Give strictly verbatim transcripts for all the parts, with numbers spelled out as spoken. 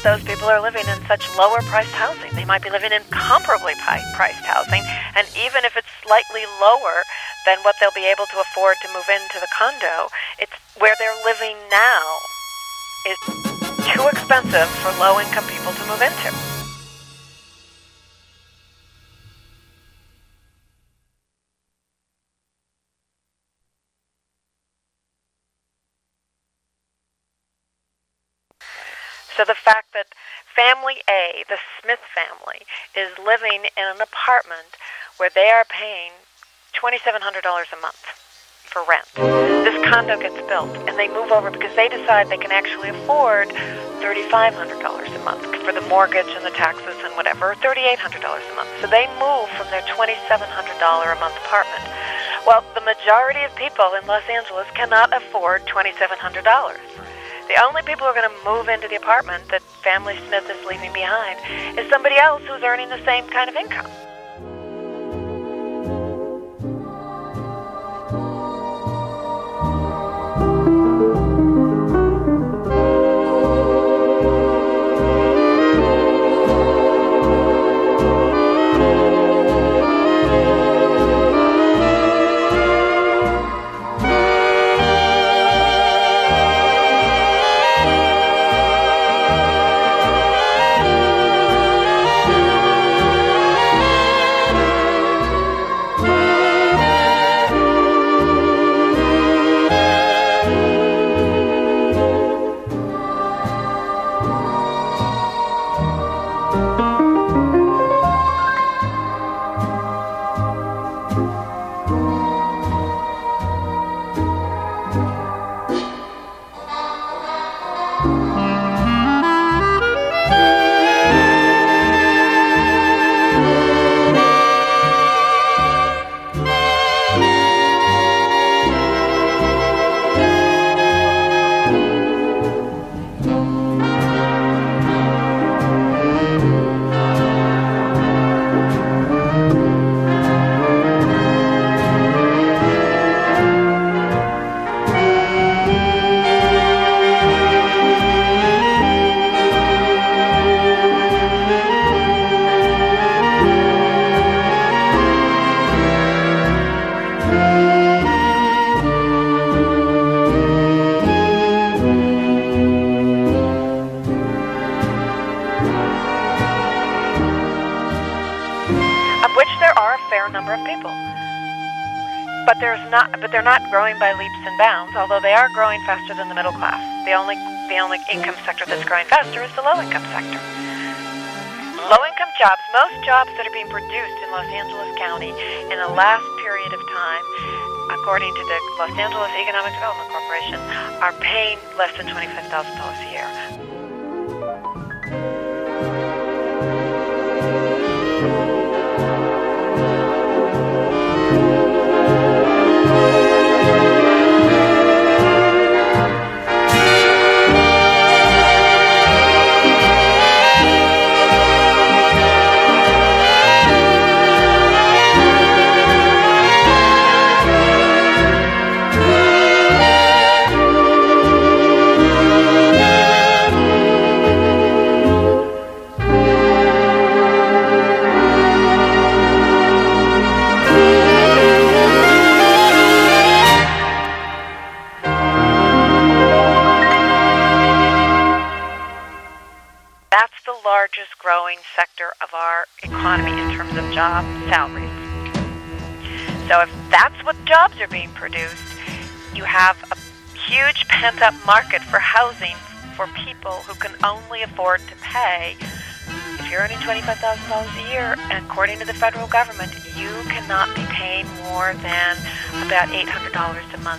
those people are living in such lower-priced housing. They might be living in comparably priced housing, and even if it's slightly lower than what they'll be able to afford to move into the condo, it's where they're living now is too expensive for low-income people to move into. So the fact that family A, the Smith family, is living in an apartment where they are paying twenty-seven hundred dollars a month for rent. This condo gets built, and they move over because they decide they can actually afford thirty-five hundred dollars a month for the mortgage and the taxes and whatever, or thirty-eight hundred dollars a month. So they move from their twenty-seven hundred dollars a month apartment. Well, the majority of people in Los Angeles cannot afford twenty-seven hundred dollars. The only people who are going to move into the apartment that family Smith is leaving behind is somebody else who's earning the same kind of income. But there's not, but they're not growing by leaps and bounds, although they are growing faster than the middle class. The only, the only income sector that's growing faster is the low-income sector. Low-income jobs, most jobs that are being produced in Los Angeles County in the last period of time, according to the Los Angeles Economic Development Corporation, are paying less than twenty-five thousand dollars a year. Largest growing sector of our economy in terms of job salaries. So if that's what jobs are being produced, you have a huge pent-up market for housing for people who can only afford to pay. If you're earning twenty-five thousand dollars a year, and according to the federal government, you cannot be paying more than about eight hundred dollars a month.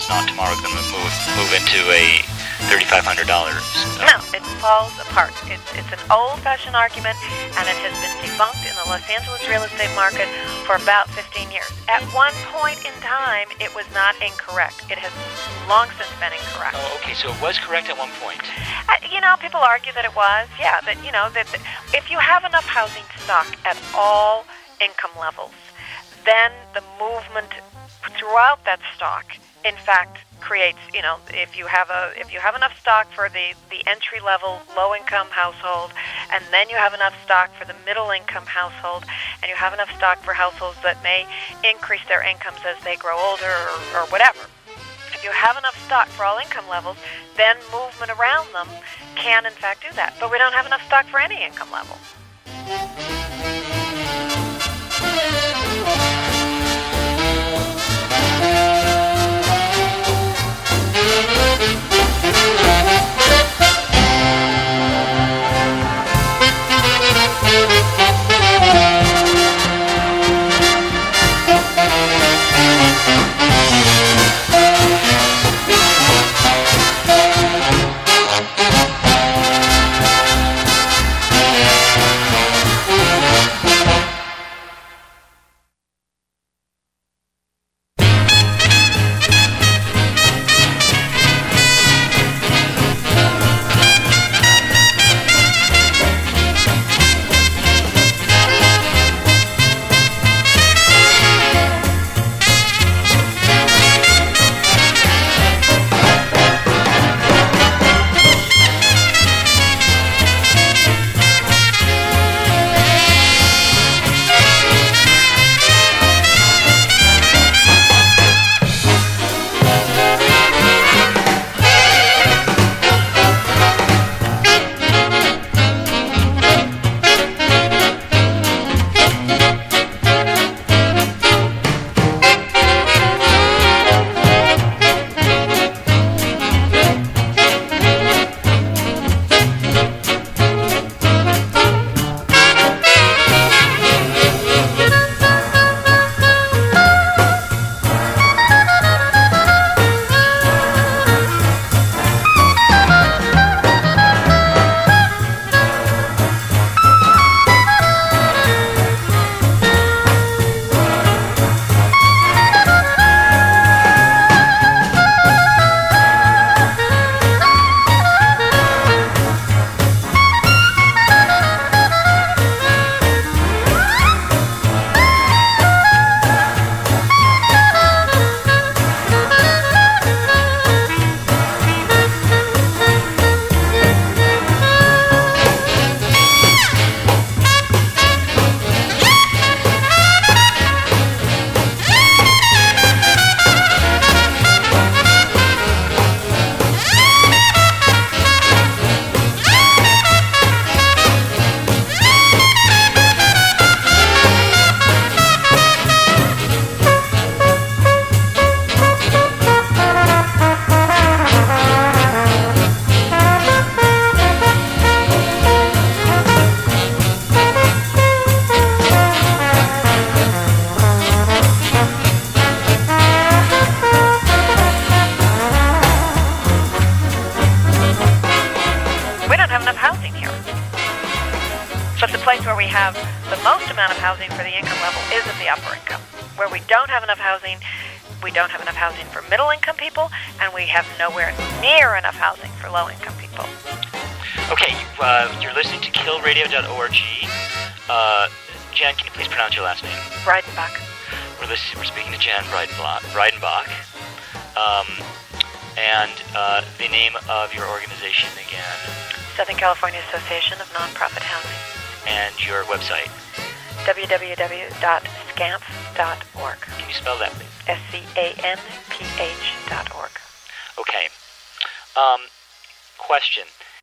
not tomorrow going to move move into a thirty-five hundred dollars. Uh, no, it falls apart. It's, it's an old-fashioned argument, and it has been debunked in the Los Angeles real estate market for about fifteen years. At one point in time, it was not incorrect. It has long since been incorrect. oh, okay, so it was correct at one point. Uh, you know, people argue that it was. Yeah, that, you know, that, that if you have enough housing stock at all income levels, then the movement throughout that stock, in fact, creates, you know, if you have a if you have enough stock for the, the entry level low income household, and then you have enough stock for the middle income household, and you have enough stock for households that may increase their incomes as they grow older or, or whatever. If you have enough stock for all income levels, then movement around them can in fact do that. But we don't have enough stock for any income level. Housing for the income level is at the upper income. Where we don't have enough housing, we don't have enough housing for middle income people, and we have nowhere near enough housing for low income people. Okay, uh, you're listening to kill radio dot org. Uh, Jan, can you please pronounce your last name? Breidenbach. We're, listening, we're speaking to Jan Breidenbach. Um, and uh, the name of your organization again? Southern California Association of Nonprofit Housing. And your website? w w w dot scamp dot org. Can you spell that, please? S C A N P H dot org. Okay. Um, question.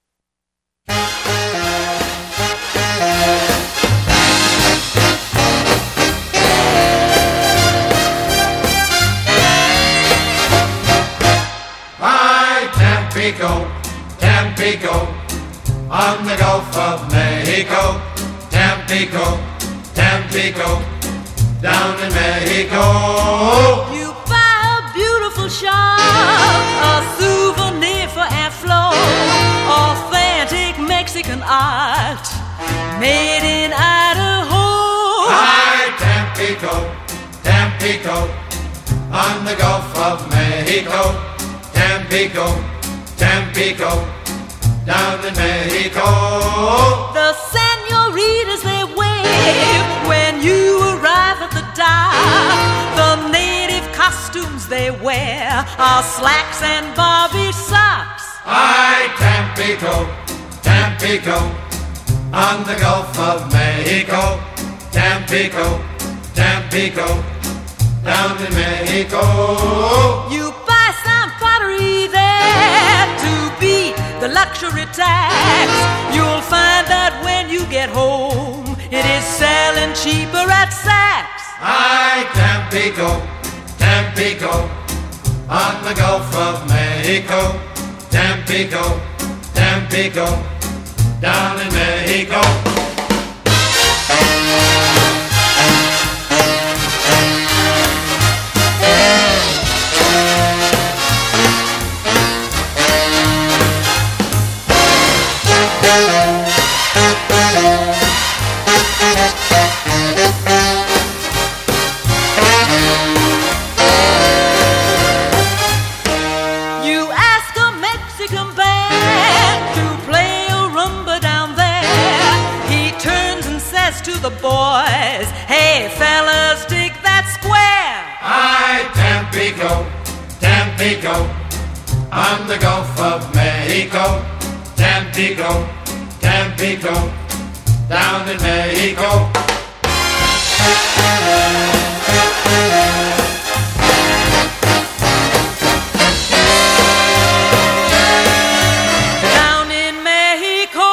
By Tampico, Tampico, on the Gulf of Mexico, Tampico, Tampico, down in Mexico. You buy a beautiful shop, a souvenir for Aunt Flo, authentic Mexican art, made in Idaho. Hi, Tampico, Tampico, on the Gulf of Mexico. Tampico, Tampico, down in Mexico. The senoritas, they wave when you arrive at the dock. The native costumes they wear are slacks and bobby socks. Hi, Tampico, Tampico, on the Gulf of Mexico. Tampico, Tampico, down in Mexico. You buy some pottery there to beat the luxury tax. You'll find that when you get home, it is selling cheaper at Saks. Hi, Tampico, Tampico, on the Gulf of Mexico. Tampico, Tampico, down in Mexico. You ask a Mexican band to play a rumba down there. He turns and says to the boys, hey fellas, dig that square. Hi, Tampico, Tampico, on the Gulf of Mexico. Tampico, Tampico, down in Mexico. Down in Mexico.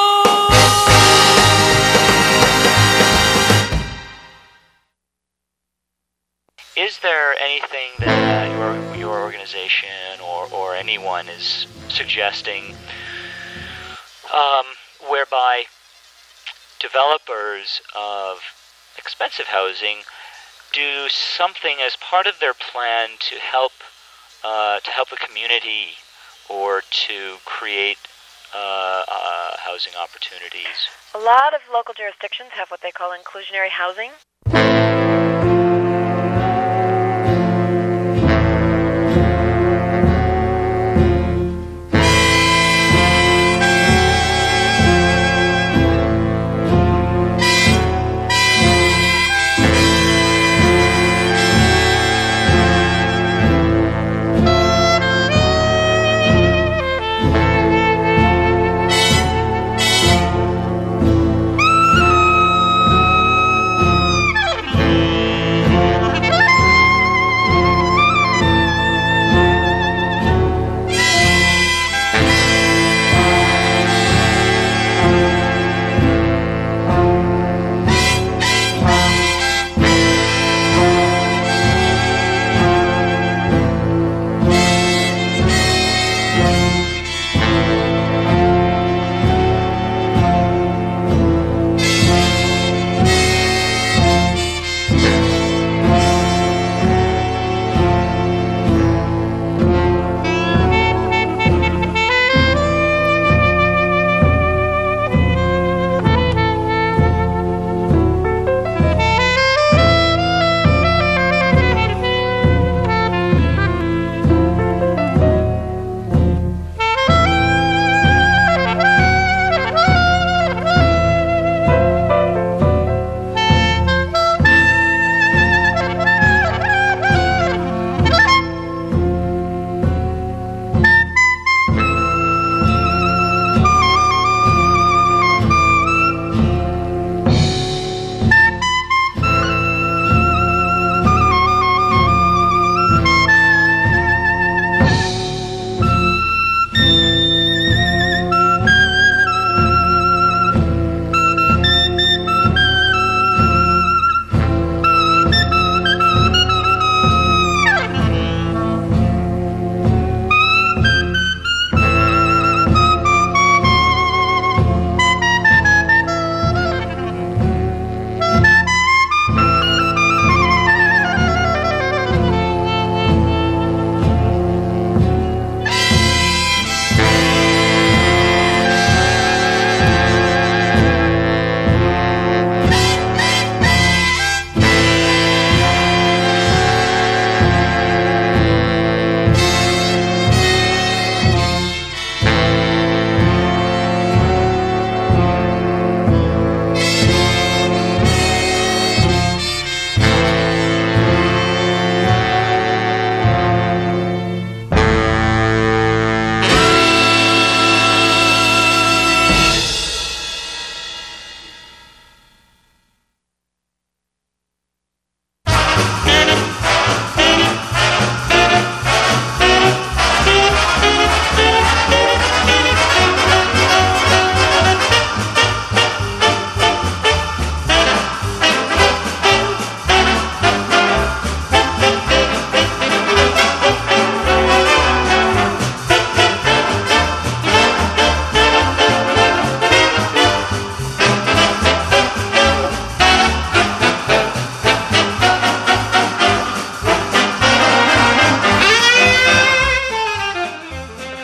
Is there anything that your your organization or, or anyone is suggesting um, whereby developers of expensive housing do something as part of their plan to help uh, to help the community or to create uh, uh, housing opportunities? A lot of local jurisdictions have what they call inclusionary housing.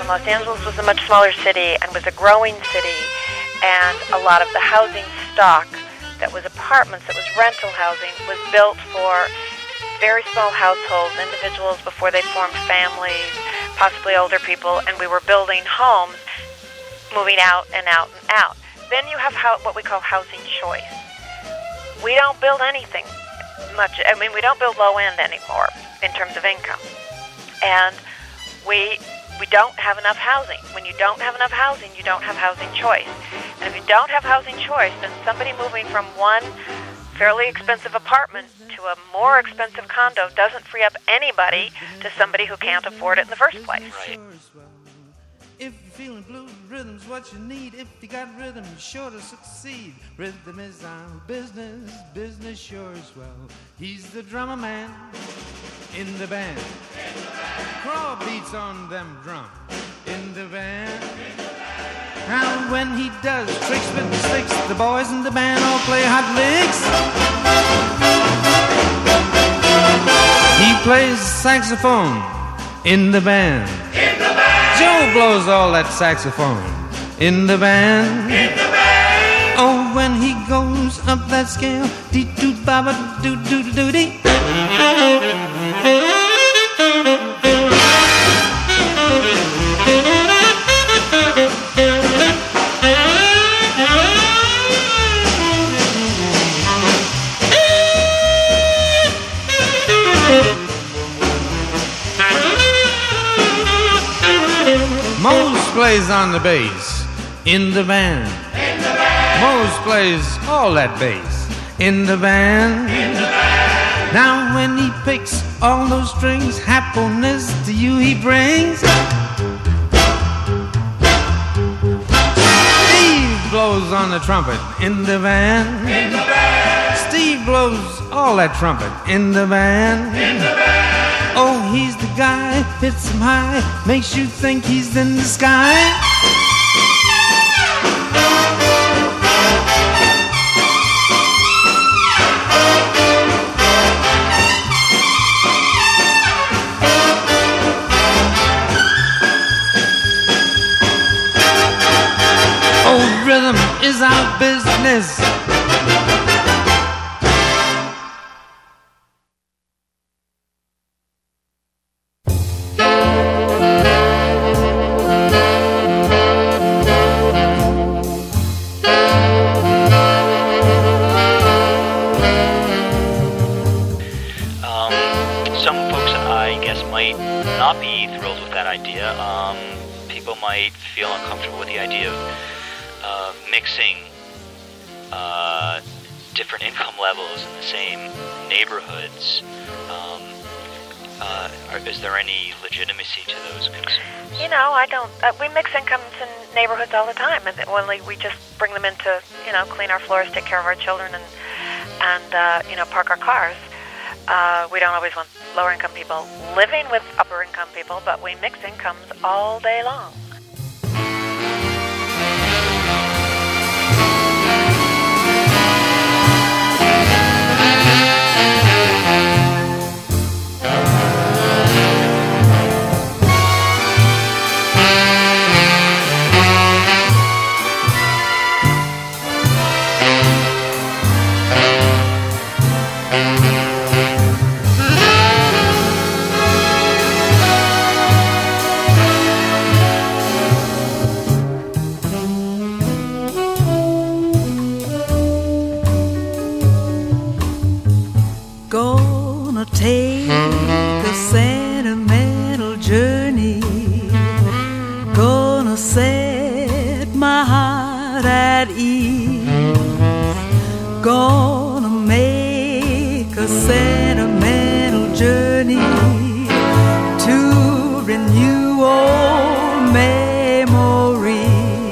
Los Angeles was a much smaller city and was a growing city, and a lot of the housing stock that was apartments, that was rental housing, was built for very small households, individuals before they formed families, possibly older people, and we were building homes, moving out and out and out. Then you have how, what we call housing choice. We don't build anything much. I mean, we don't build low end anymore in terms of income, and we we don't have enough housing. When you don't have enough housing, you don't have housing choice. And if you don't have housing choice, then somebody moving from one fairly expensive apartment to a more expensive condo doesn't free up anybody to somebody who can't afford it in the first place. Right. If you're feeling blues, rhythm's what you need. If you got rhythm, you're sure to succeed. Rhythm is our business, business sure as well. He's the drummer man in the band. In the band. Crawl beats on them drums in the band. In the band. Now when he does tricks with the sticks, the boys in the band all play hot licks. He plays saxophone in the band. In the band. Joe blows all that saxophone in the band. In the band. Oh, when he goes up that scale, dee doo ba ba doo doo doo dee. Mose plays on the bass in the band. In the band. Mose plays all that bass in the band. In the band. Now when he picks all those strings, happiness to you he brings. Steve blows on the trumpet in the band. In the band. Steve blows all that trumpet in the band. In the band. Oh, he's the guy, hits him high, makes you think he's in the sky. Oh, rhythm is our business. Might feel uncomfortable with the idea of uh, mixing uh, different income levels in the same neighborhoods. Um, uh, are, is there any legitimacy to those concerns? You know, I don't. Uh, we mix incomes in neighborhoods all the time, and when we, we just bring them in to, you know, clean our floors, take care of our children, and and uh, you know, park our cars. Uh, we don't always want lower-income people living with upper-income people, but we mix incomes all day long. Take a sentimental journey, gonna set my heart at ease, gonna make a sentimental journey to renew old memories.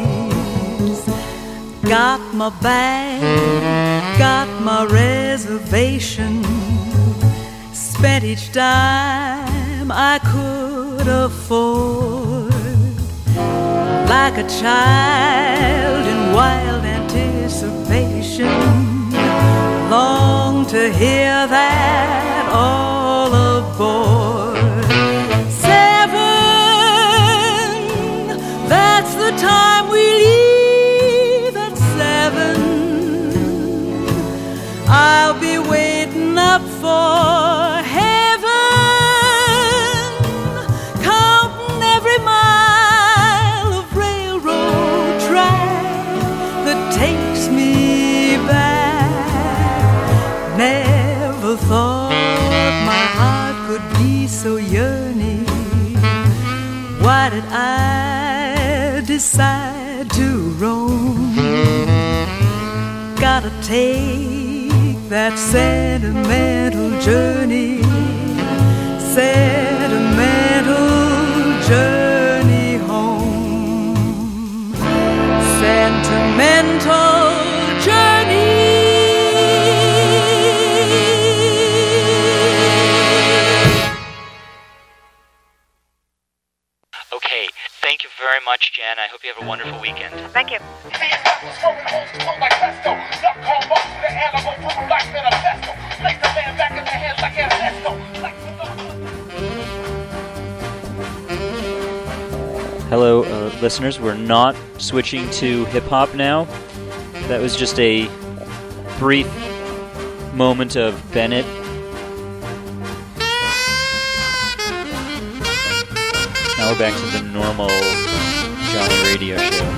Got my bag, got my reservation, spent each dime I could afford, like a child in wild anticipation, long to hear that all aboard. Seven Why did I decide to roam? Gotta take that sentimental journey, sentimental journey home, sentimental journey. Okay, thank you very much, Jan. I hope you have a wonderful weekend. Thank you. Hello, uh, listeners. We're not switching to hip-hop now. That was just a brief moment of Bennett. Now we're back to the normal Johnny Radio show.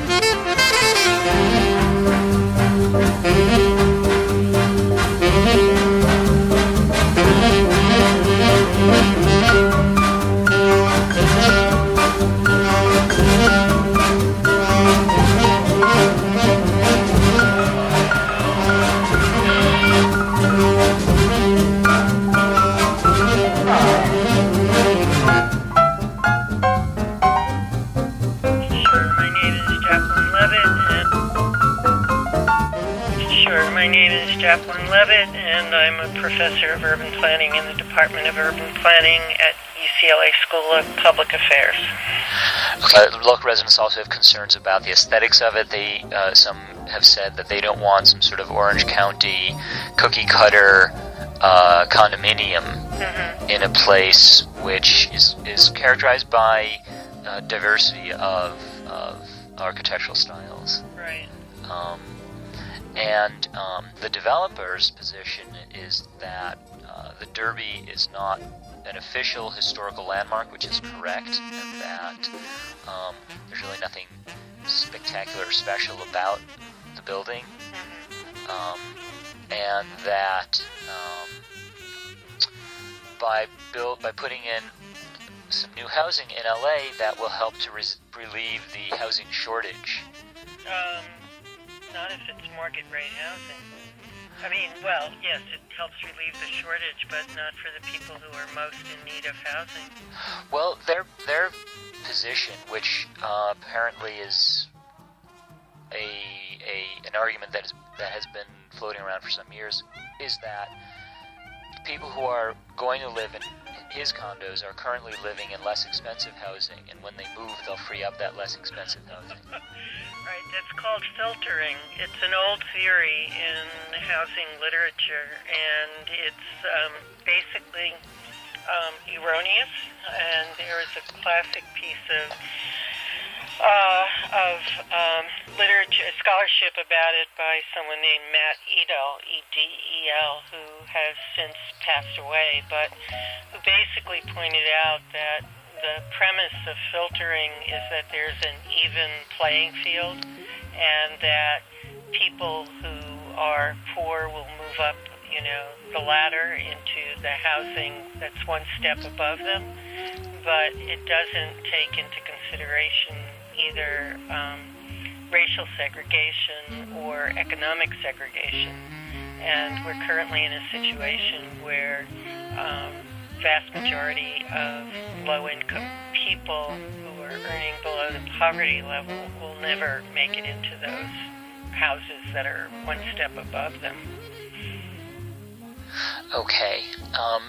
Jacqueline Levitt, and I'm a professor of urban planning in the Department of Urban Planning at U C L A School of Public Affairs. Uh, local residents also have concerns about the aesthetics of it. They uh, some have said that they don't want some sort of Orange County cookie cutter uh, condominium mm-hmm. in a place which is, is characterized by uh, diversity of, of architectural styles. Right. Um, And um, the developer's position is that uh, the Derby is not an official historical landmark, which is correct, and that um, there's really nothing spectacular or special about the building, um, and that um, by build by putting in some new housing in L A, that will help to res- relieve the housing shortage. Um. Not if it's market rate housing. I mean, well, yes, it helps relieve the shortage, but not for the people who are most in need of housing. Well, their their position, which uh, apparently is a a an argument that is that has been floating around for some years, is that people who are going to live in his condos are currently living in less expensive housing, and when they move, they'll free up that less expensive housing. Right, that's called filtering. It's an old theory in housing literature, and it's um, basically um, erroneous. And there is a classic piece of uh, of um, literature, scholarship about it by someone named Matt Edel, E D E L, who has since passed away, but who basically pointed out that the premise of filtering is that there's an even playing field, and that people who are poor will move up, you know, the ladder into the housing that's one step above them, but it doesn't take into consideration either um, racial segregation or economic segregation. And we're currently in a situation where um, vast majority of low-income people who are earning below the poverty level will never make it into those houses that are one step above them. Okay. Um,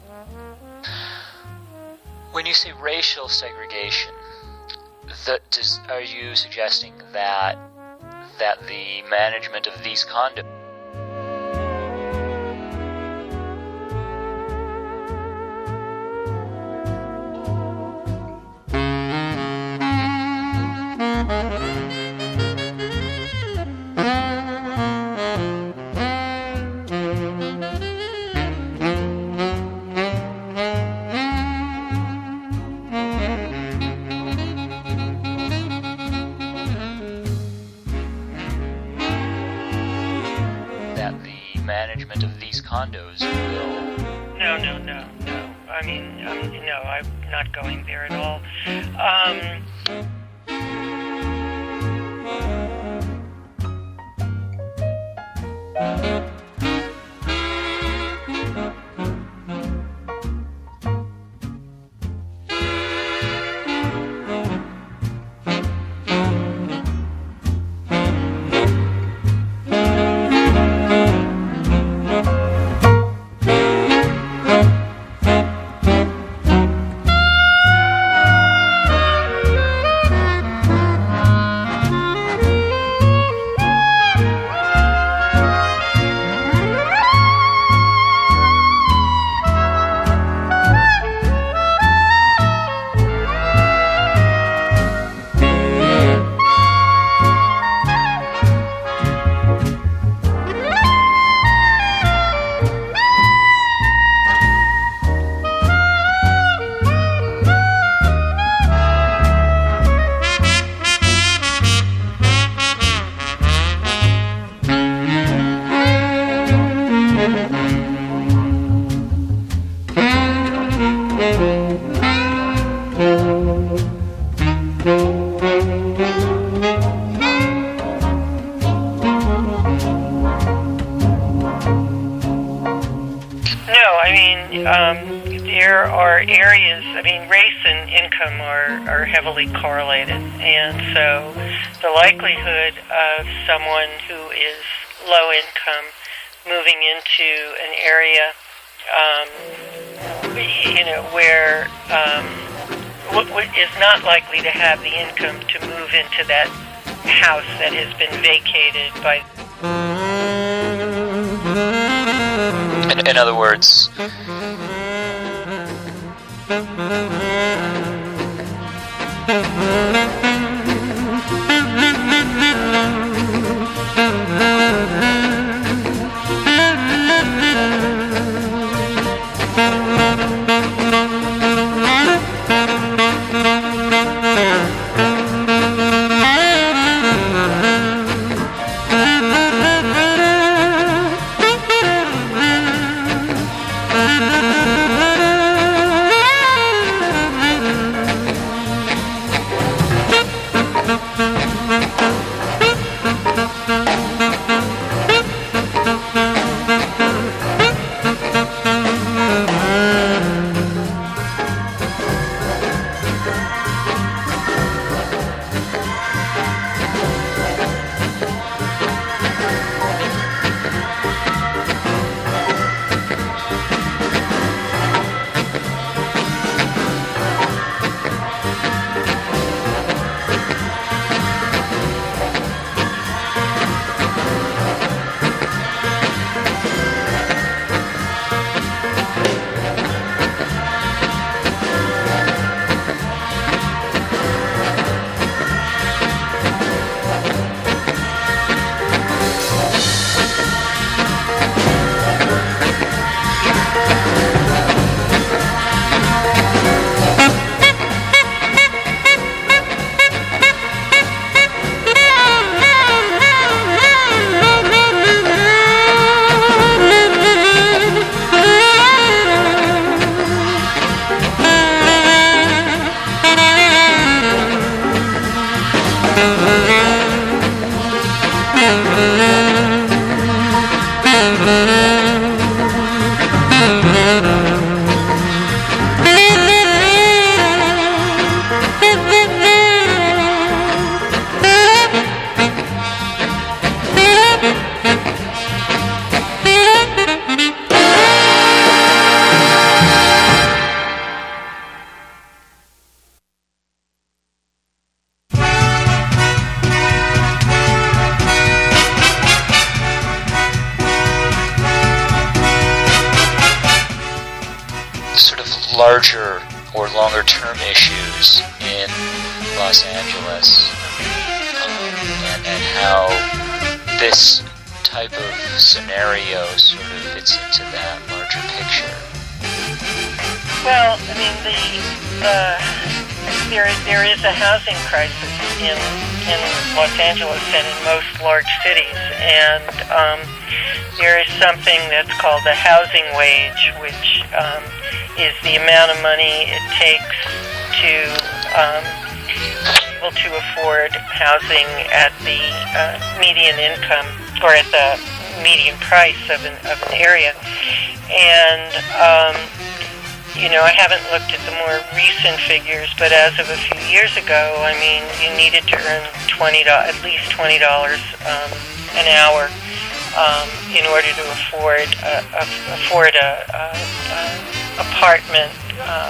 when you say racial segregation, the, does, are you suggesting that that the management of these condos condos will... No, no, no, no. I mean, um, no, I'm not going there at all. Um, correlated, and so the likelihood of someone who is low income moving into an area, um, you know, where um, w- w- is not likely to have the income to move into that house that has been vacated by. In, in other words. Larger or longer term issues in Los Angeles, um, and, and how this type of scenario sort of fits into that larger picture. Well, I mean, the, the there there is a housing crisis in in Los Angeles and in most large cities, and um, there is something that's called the housing wage, which um, is the amount of money it takes to um, be able to afford housing at the uh, median income or at the median price of an of an area, and um, you know, I haven't looked at the more recent figures, but as of a few years ago, I mean, you needed to earn twenty dollars, at least twenty dollars um, an hour um, in order to afford a, a, afford a, a, a apartment. Uh,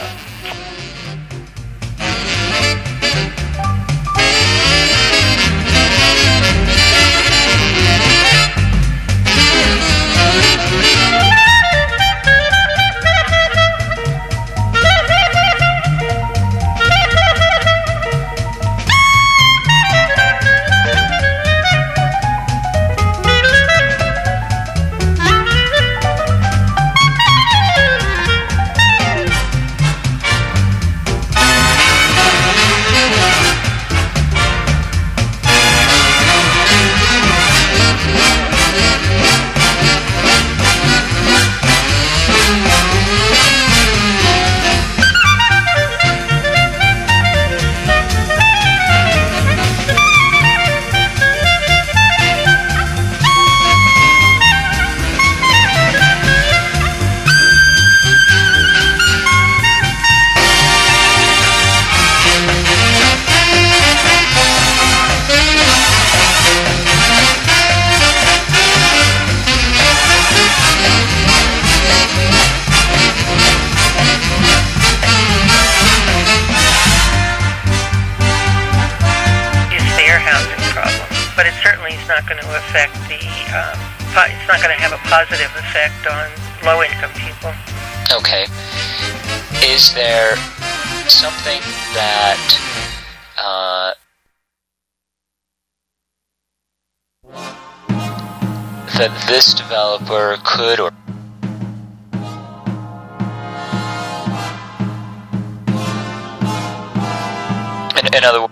it's not going to have a positive effect on low-income people. Okay. Is there something that uh, that this developer could or in, in other words,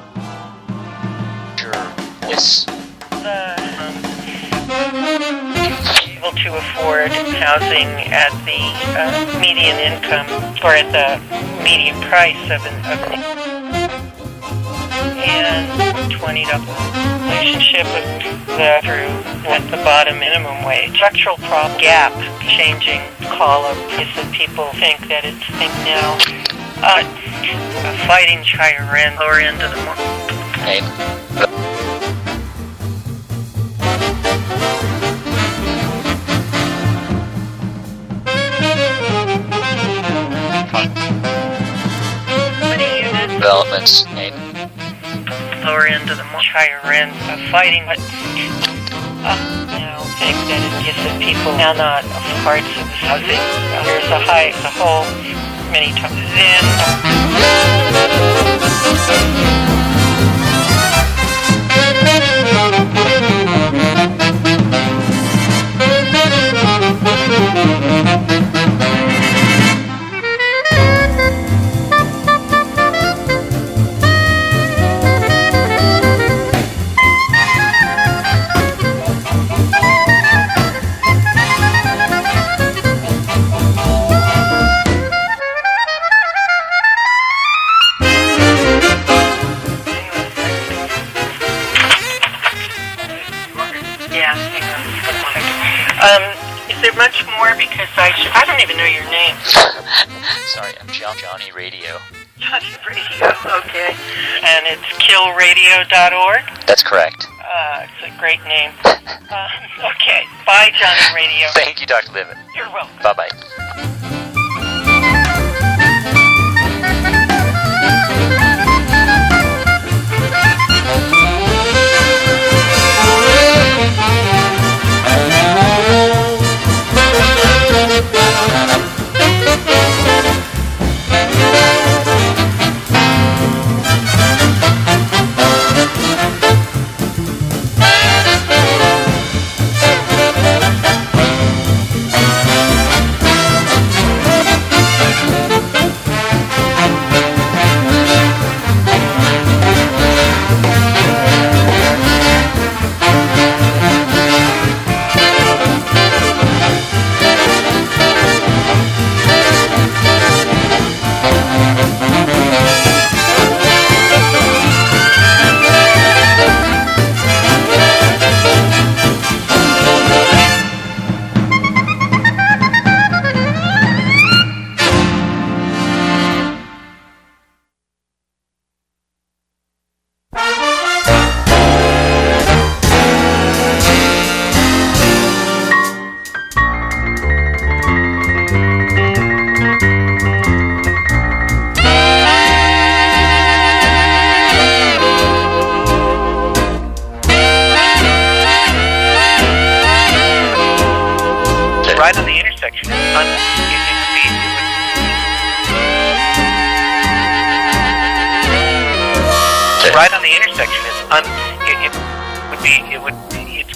yes. Able to afford housing at the uh, median income or at the median price of an, of an and twenty dollars relationship with the through at the bottom minimum wage. Structural problem gap changing column is that people think that it's think now uh, a fighting higher end lower end of the market. Okay. Developments. Lower end of the much higher end of fighting, but uh, now think that it gives the people now not parts of the housing. Uh, there's a high, a whole many times. Um, is there much more? Because I sh- I don't even know your name. Sorry, I'm John- Johnny Radio. Johnny Radio, okay. And it's kill radio dot org? That's correct. Uh, it's a great name. uh, okay, bye, Johnny Radio. Thank you, Doctor Livet. You're welcome. Bye-bye. right on the intersection. It's un. It, it would be. It would. It's.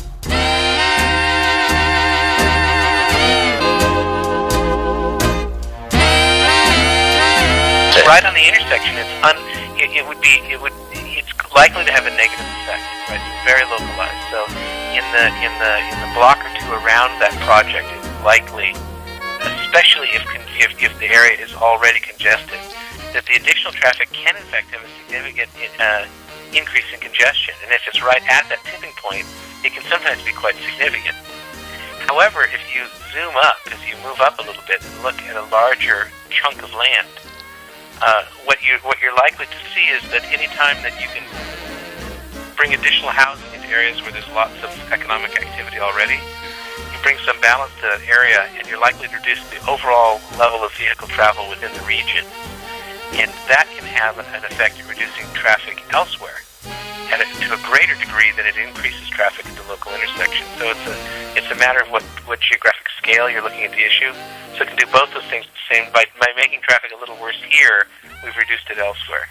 Right on the intersection. It's un. It, it would be. It would. It's likely to have a negative effect. Right. It's very localized. So in the in the in the block or two around that project, it's likely, especially if if, if the area is already congested, that the additional traffic can in fact have a significant uh, increase in congestion. And if it's right at that tipping point, it can sometimes be quite significant. However, if you zoom up, as you move up a little bit and look at a larger chunk of land, uh, what you what you're likely to see is that any time that you can bring additional housing into areas where there's lots of economic activity already, you bring some balance to that area, and you're likely to reduce the overall level of vehicle travel within the region. And that can have an effect in reducing traffic elsewhere at a, to a greater degree than it increases traffic at the local intersection. So it's a it's a matter of what, what geographic scale you're looking at the issue. So it can do both those things at the same. By, by making traffic a little worse here, we've reduced it elsewhere.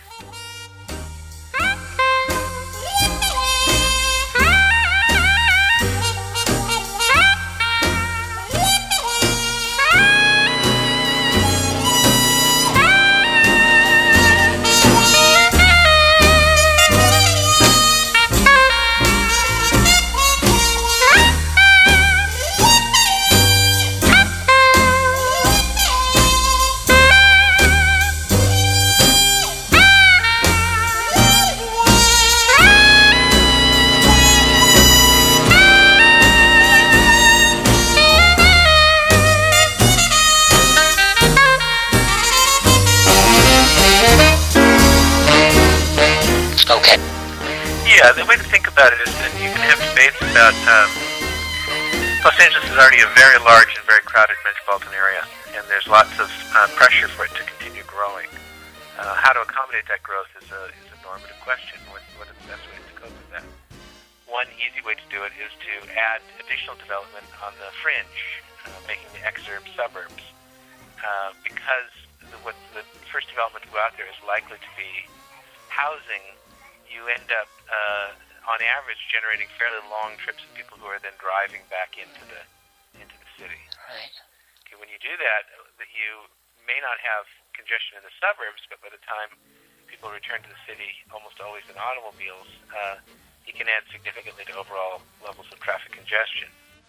Yeah, the way to think about it is that you can have debates about um, Los Angeles is already a very large and very crowded metropolitan area, and there's lots of uh, pressure for it to continue growing. Uh, how to accommodate that growth is a, is a normative question. What, what are the best ways to cope with that? One easy way to do it is to add additional development on the fringe, uh, making the exurb suburbs, uh, because the, what the first development to go out there is likely to be housing. You end up, uh, on average, generating fairly long trips of people who are then driving back into the into the city. Right. Okay, when you do that, that you may not have congestion in the suburbs, but by the time people return to the city, almost always in automobiles, uh, you can add significantly to overall levels of traffic congestion.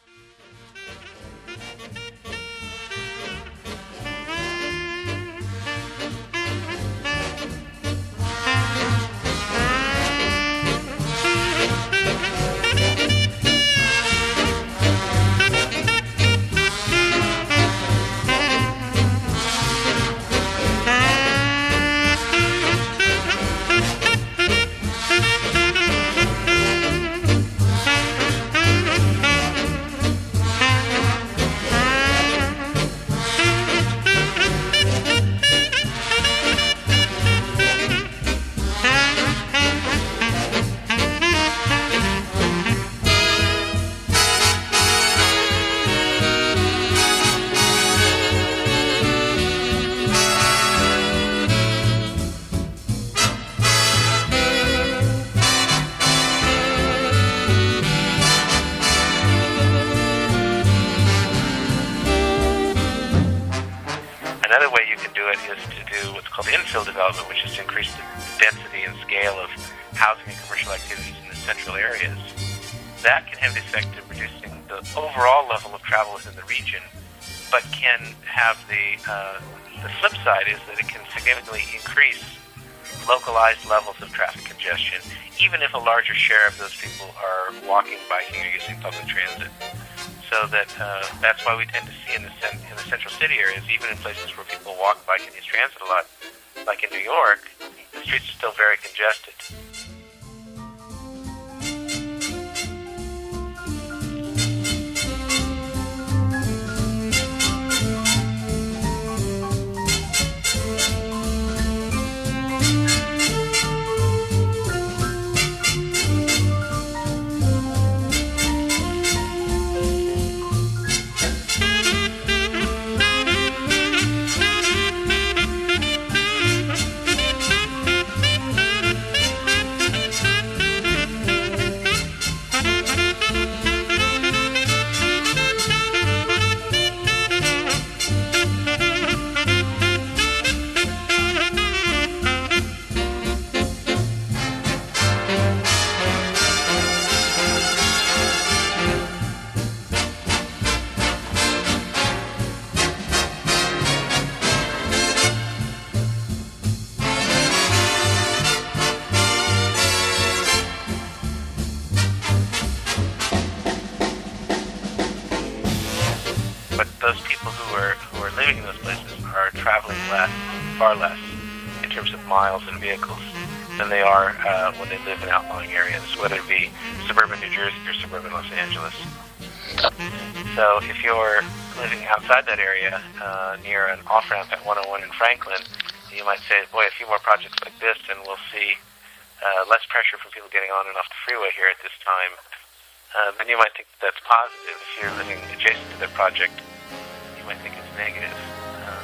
Another way you can do it is to do what's called infill development, which is to increase the density and scale of housing and commercial activities in the central areas. That can have the effect of reducing the overall level of travel within the region, but can have the uh, the flip side is that it can significantly increase localized levels of traffic congestion, even if a larger share of those people are walking, biking, or using public transit. So that uh, that's why we tend to see in the cen- in the central city areas, even in places where people walk, bike, and use transit a lot, like in New York, the streets are still very congested. traveling less, far less, in terms of miles and vehicles than they are uh, when they live in outlying areas, whether it be suburban New Jersey or suburban Los Angeles. So if you're living outside that area, uh, near an off-ramp at one oh one in Franklin, you might say, boy, a few more projects like this, and we'll see uh, less pressure from people getting on and off the freeway here at this time. Uh, then you might think that that's positive. If you're living adjacent to the project, you might think it's negative. Uh,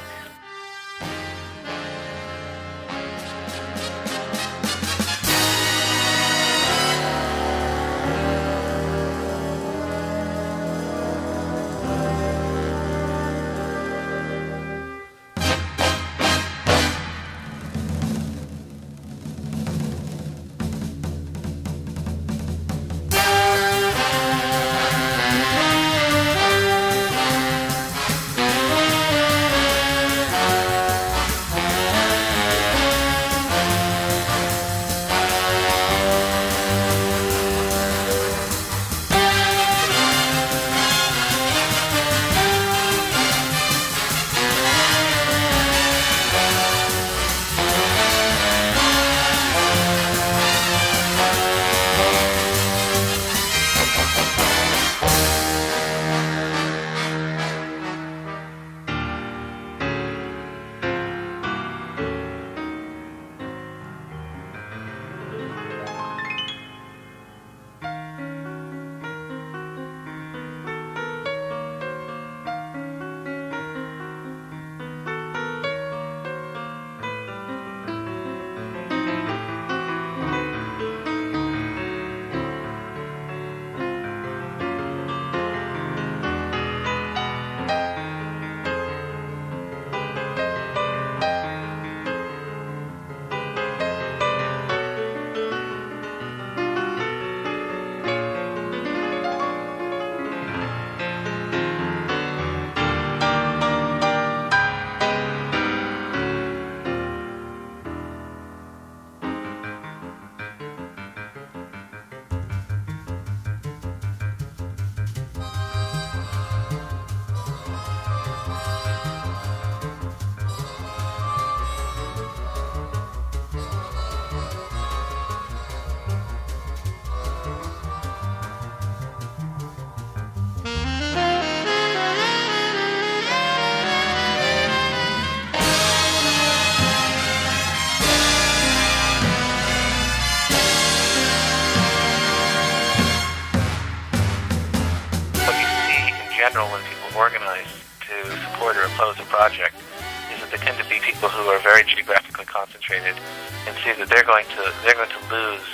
When people organize to support or oppose a project, is that they tend to be people who are very geographically concentrated and see that they're going to they're going to lose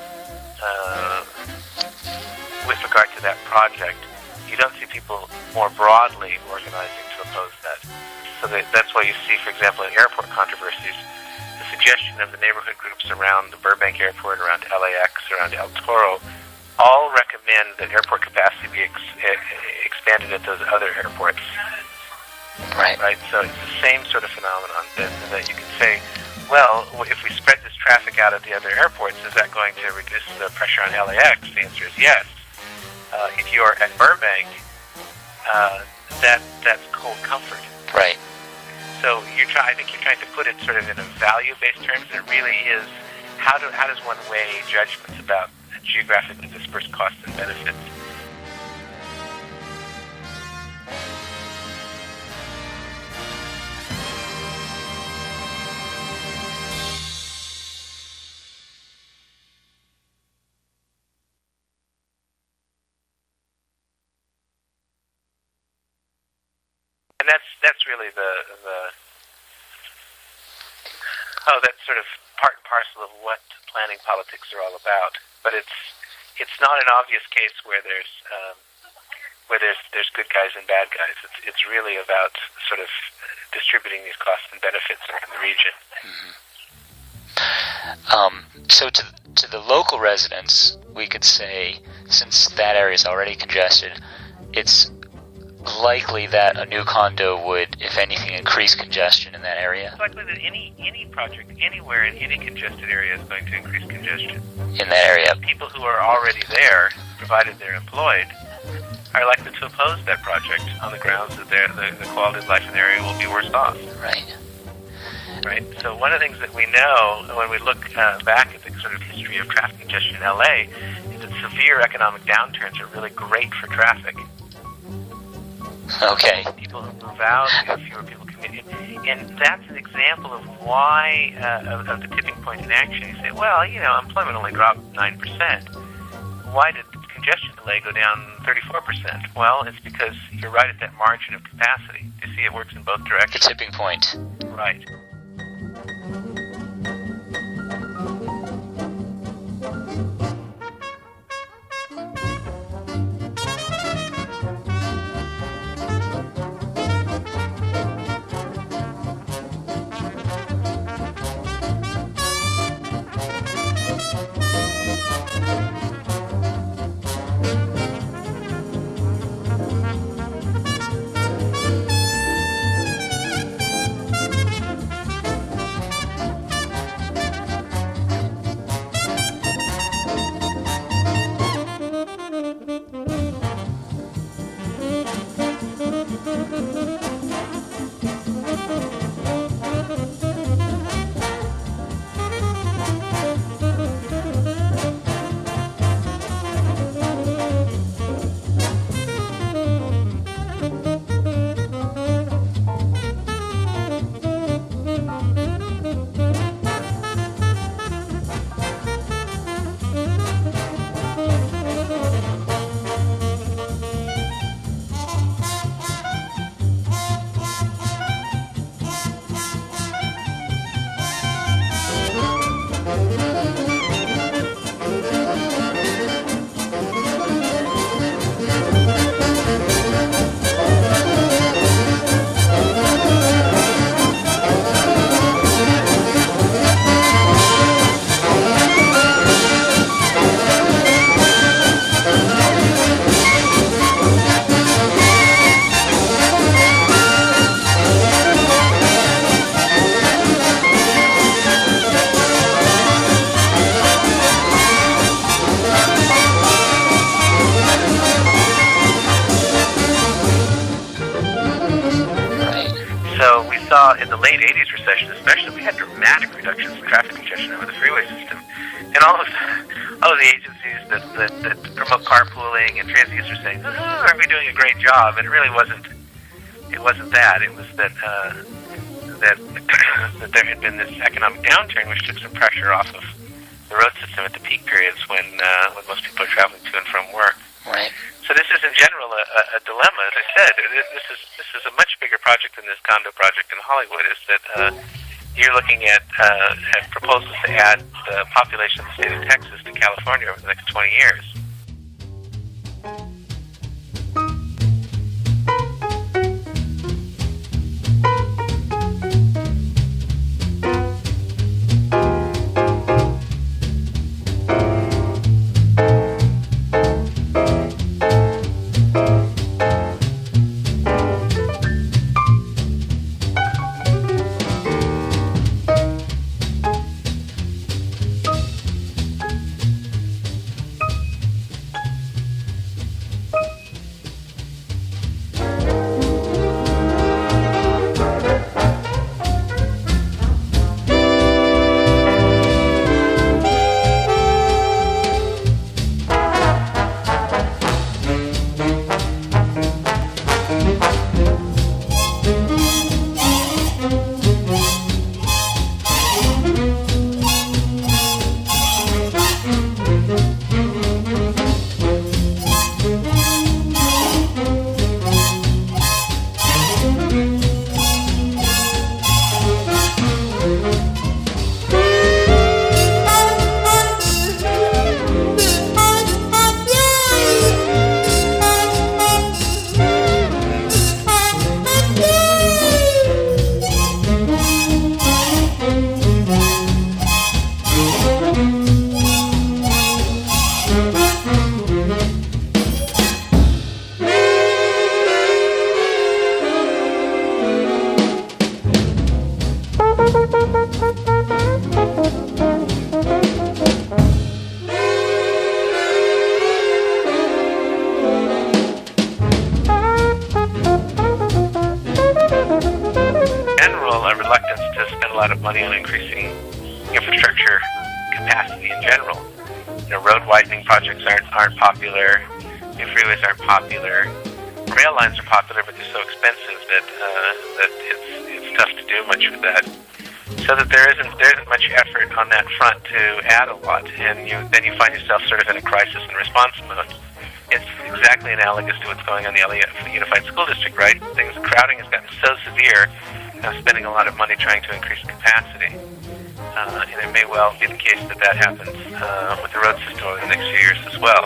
uh, with regard to that project. You don't see people more broadly organizing to oppose that. So that, that's why you see, for example, in airport controversies, the suggestion of the neighborhood groups around the Burbank Airport, around L A X, around El Toro, all recommend that airport capacity be ex- expanded at those other airports. Right. Right. So it's the same sort of phenomenon that, that you can say, well, if we spread this traffic out at the other airports, is that going to reduce the pressure on L A X? The answer is yes. Uh, if you're at Burbank, uh, that that's cold comfort. Right. So you're try- I think you're trying to put it sort of in a value-based terms. It really is how do how does one weigh judgments about geographically dispersed costs and benefits? And that's that's really the the oh that's sort of part and parcel of what planning politics are all about. But it's it's not an obvious case where there's um, where there's there's good guys and bad guys. It's it's really about sort of distributing these costs and benefits around the region. Mm-hmm. Um, so to to the local residents, we could say, since that area is already congested, it's likely that a new condo would, if anything, increase congestion in that area? It's likely that any any project anywhere in any congested area is going to increase congestion. In that area. People who are already there, provided they're employed, are likely to to oppose that project on the grounds that their, the, the quality of life in the area will be worse off. Right. Right. So one of the things that we know when we look uh, back at the sort of history of traffic congestion in L A is that severe economic downturns are really great for traffic. Okay. People who move out, you have fewer people commuting. And that's an example of why, uh, of, of the tipping point in action. You say, well, you know, employment only dropped nine percent. Why did congestion delay go down thirty-four percent? Well, it's because you're right at that margin of capacity. You see, it works in both directions. The tipping point. Right. In the late eighties recession especially, we had dramatic reductions in traffic congestion over the freeway system. And all of all of the agencies that, that, that promote carpooling and transit use are saying, oh, aren't we doing a great job? And it really wasn't it wasn't that. It was that uh, that, that there had been this economic downturn which took some pressure off of the road system at the peak periods when uh, when most people are traveling to and from work. Right. So this is in general a, a dilemma. As I said, this is this is a much bigger project than this condo project in Hollywood. Is that uh, you're looking at, uh, at proposals to add the population of the state of Texas to California over the next twenty years. lot of money on increasing infrastructure capacity in general. You know, road widening projects aren't aren't popular. New freeways aren't popular. Rail lines are popular, but they're so expensive that uh, that it's it's tough to do much with that. So that there isn't there isn't much effort on that front to add a lot, and you then you find yourself sort of in a crisis and response mode. It's exactly analogous to what's going on in the L A Unified School District, right? Things crowding has gotten so severe, uh, spending a lot of money trying to increase capacity. Uh, and it may well be the case that that happens uh, with the road system over the next few years as well.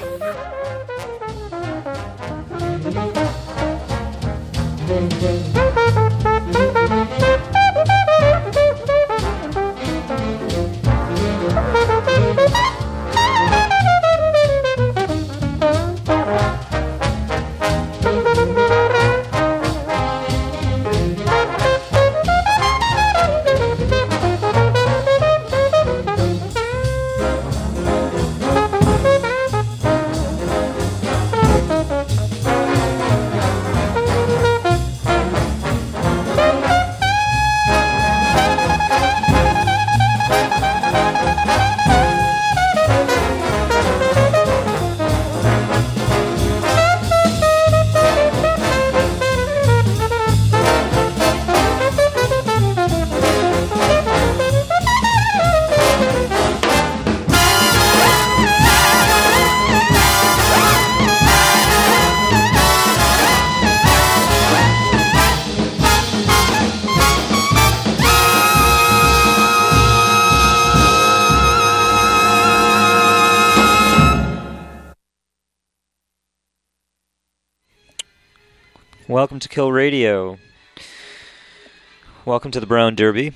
Welcome to Kill Radio. Welcome to the Brown Derby.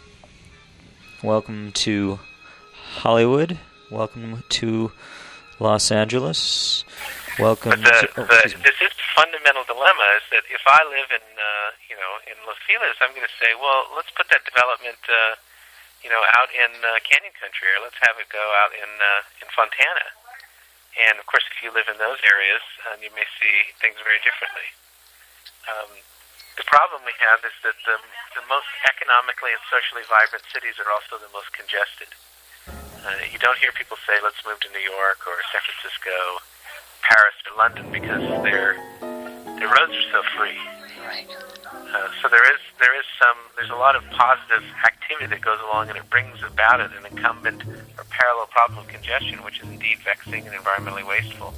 Welcome to Hollywood. Welcome to Los Angeles. Welcome but the, to... Oh, the, this is the fundamental dilemma, is that if I live in, uh, you know, in Los Feliz, I'm going to say, well, let's put that development, uh, you know, out in uh, Canyon Country, or let's have it go out in uh, in Fontana. And, of course, if you live in those areas, um, you may see things very differently. Um, the problem we have is that the, the most economically and socially vibrant cities are also the most congested. Uh, you don't hear people say, let's move to New York or San Francisco, Paris or London, because their their roads are so free. Right. Uh, so there is there is some there's a lot of positive activity that goes along, and it brings about it an incumbent or parallel problem of congestion, which is indeed vexing and environmentally wasteful.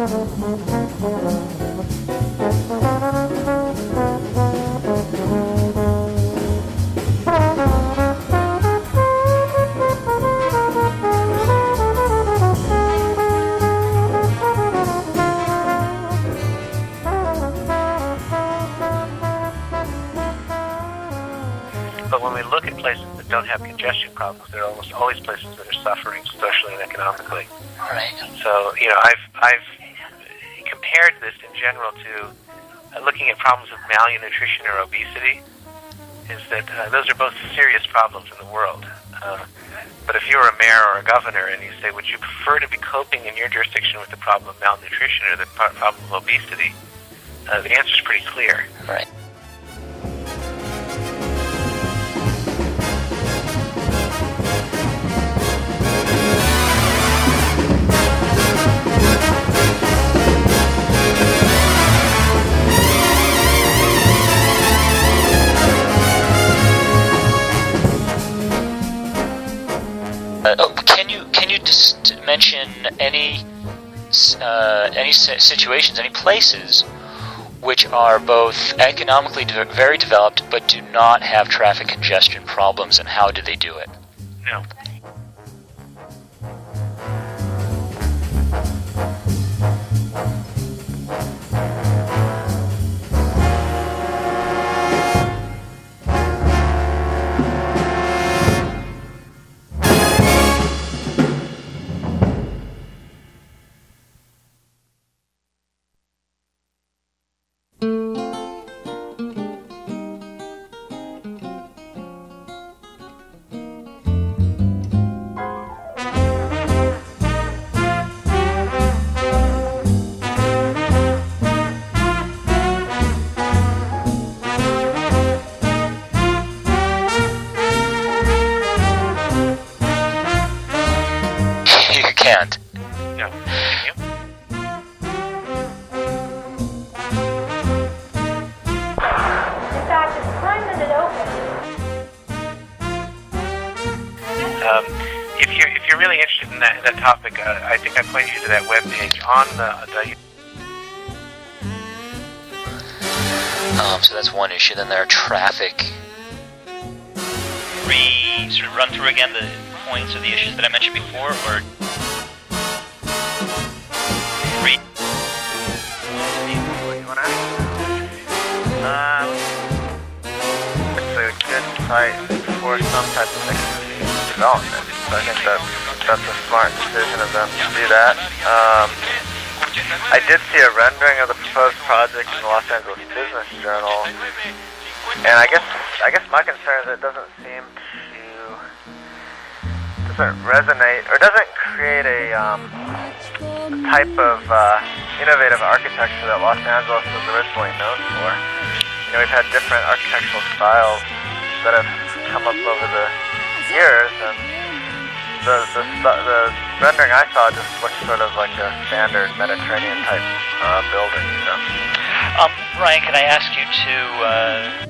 But when we look at places that don't have congestion problems, there are almost always places that are suffering socially and economically. Right. So, you know, I've I've compared this in general to uh, looking at problems of malnutrition or obesity. Is that uh, those are both serious problems in the world. Uh, but if you're a mayor or a governor and you say, would you prefer to be coping in your jurisdiction with the problem of malnutrition or the pro- problem of obesity, uh, the answer is pretty clear. Right. Uh, oh, can you can you just mention any uh, any situations, any places which are both economically de- very developed but do not have traffic congestion problems, and how do they do it? No. Can't. No. Can you? In fact, it's time that it opens. Um, if you're if you're really interested in that that topic, uh, I think I pointed you to that webpage on the. the Um, so that's one issue. Then there are traffic. Re sort of run through again the points or the issues that I mentioned before, or re. Um, it's a good site for some type of mixed development. So I think that that's a smart decision of them to do that. Um, I did see a rendering of the proposed project in the Los Angeles Business Journal, and I guess I guess my concern is that it doesn't seem to doesn't resonate or doesn't create a um, type of uh, innovative architecture that Los Angeles was originally known for. You know, we've had different architectural styles that have come up over the years, and the the, the rendering I saw just looked sort of like a standard Mediterranean type uh, building. So. Um, Ryan, can I ask you to? Uh...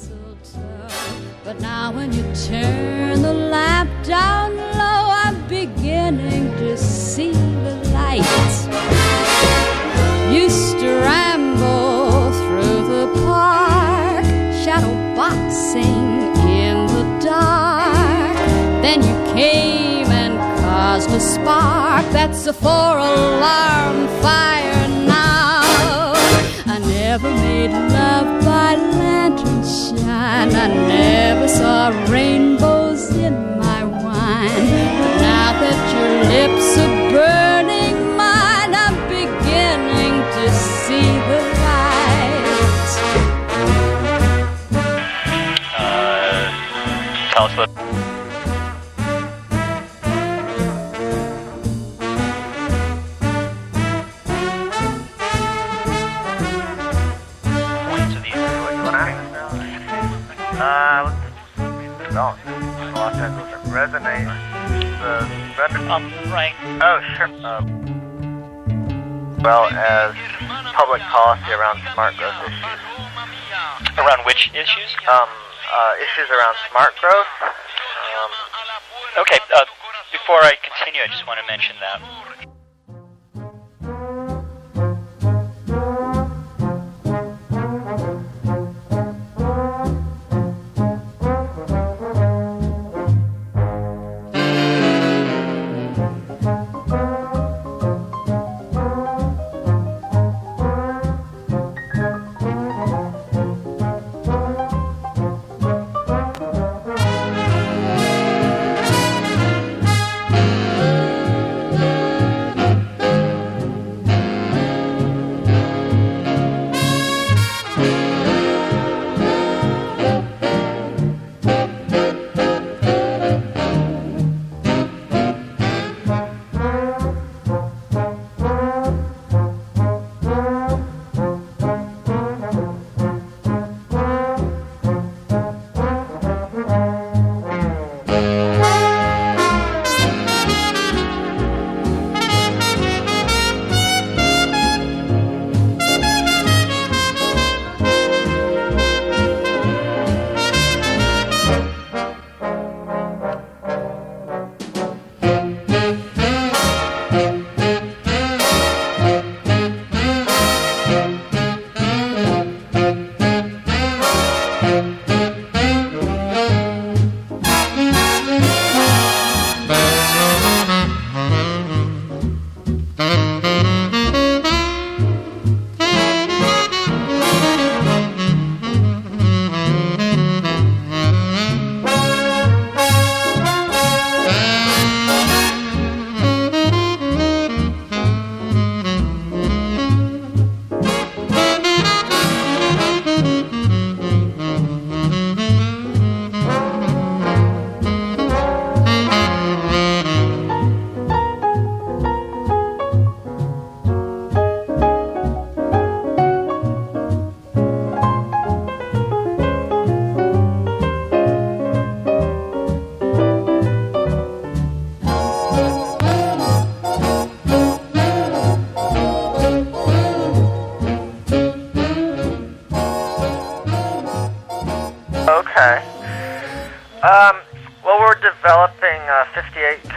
But now when you turn the lamp down low, I'm beginning to see the light. Used to ramble through the park, shadow boxing in the dark. Then you came and caused a spark. That's a four-alarm fire now. I never made love by lantern shine. I never saw rainbows in my wine. But now that your lips are burning mine, I'm beginning to see the light. Uh, tell us what. Uh, development in Los Angeles that resonate the render. Um, Ryan. Oh, sure. Uh, well as public policy around smart growth issues. Around which issues? Um, uh, issues around smart growth. Um, okay. Uh, before I continue, I just want to mention that.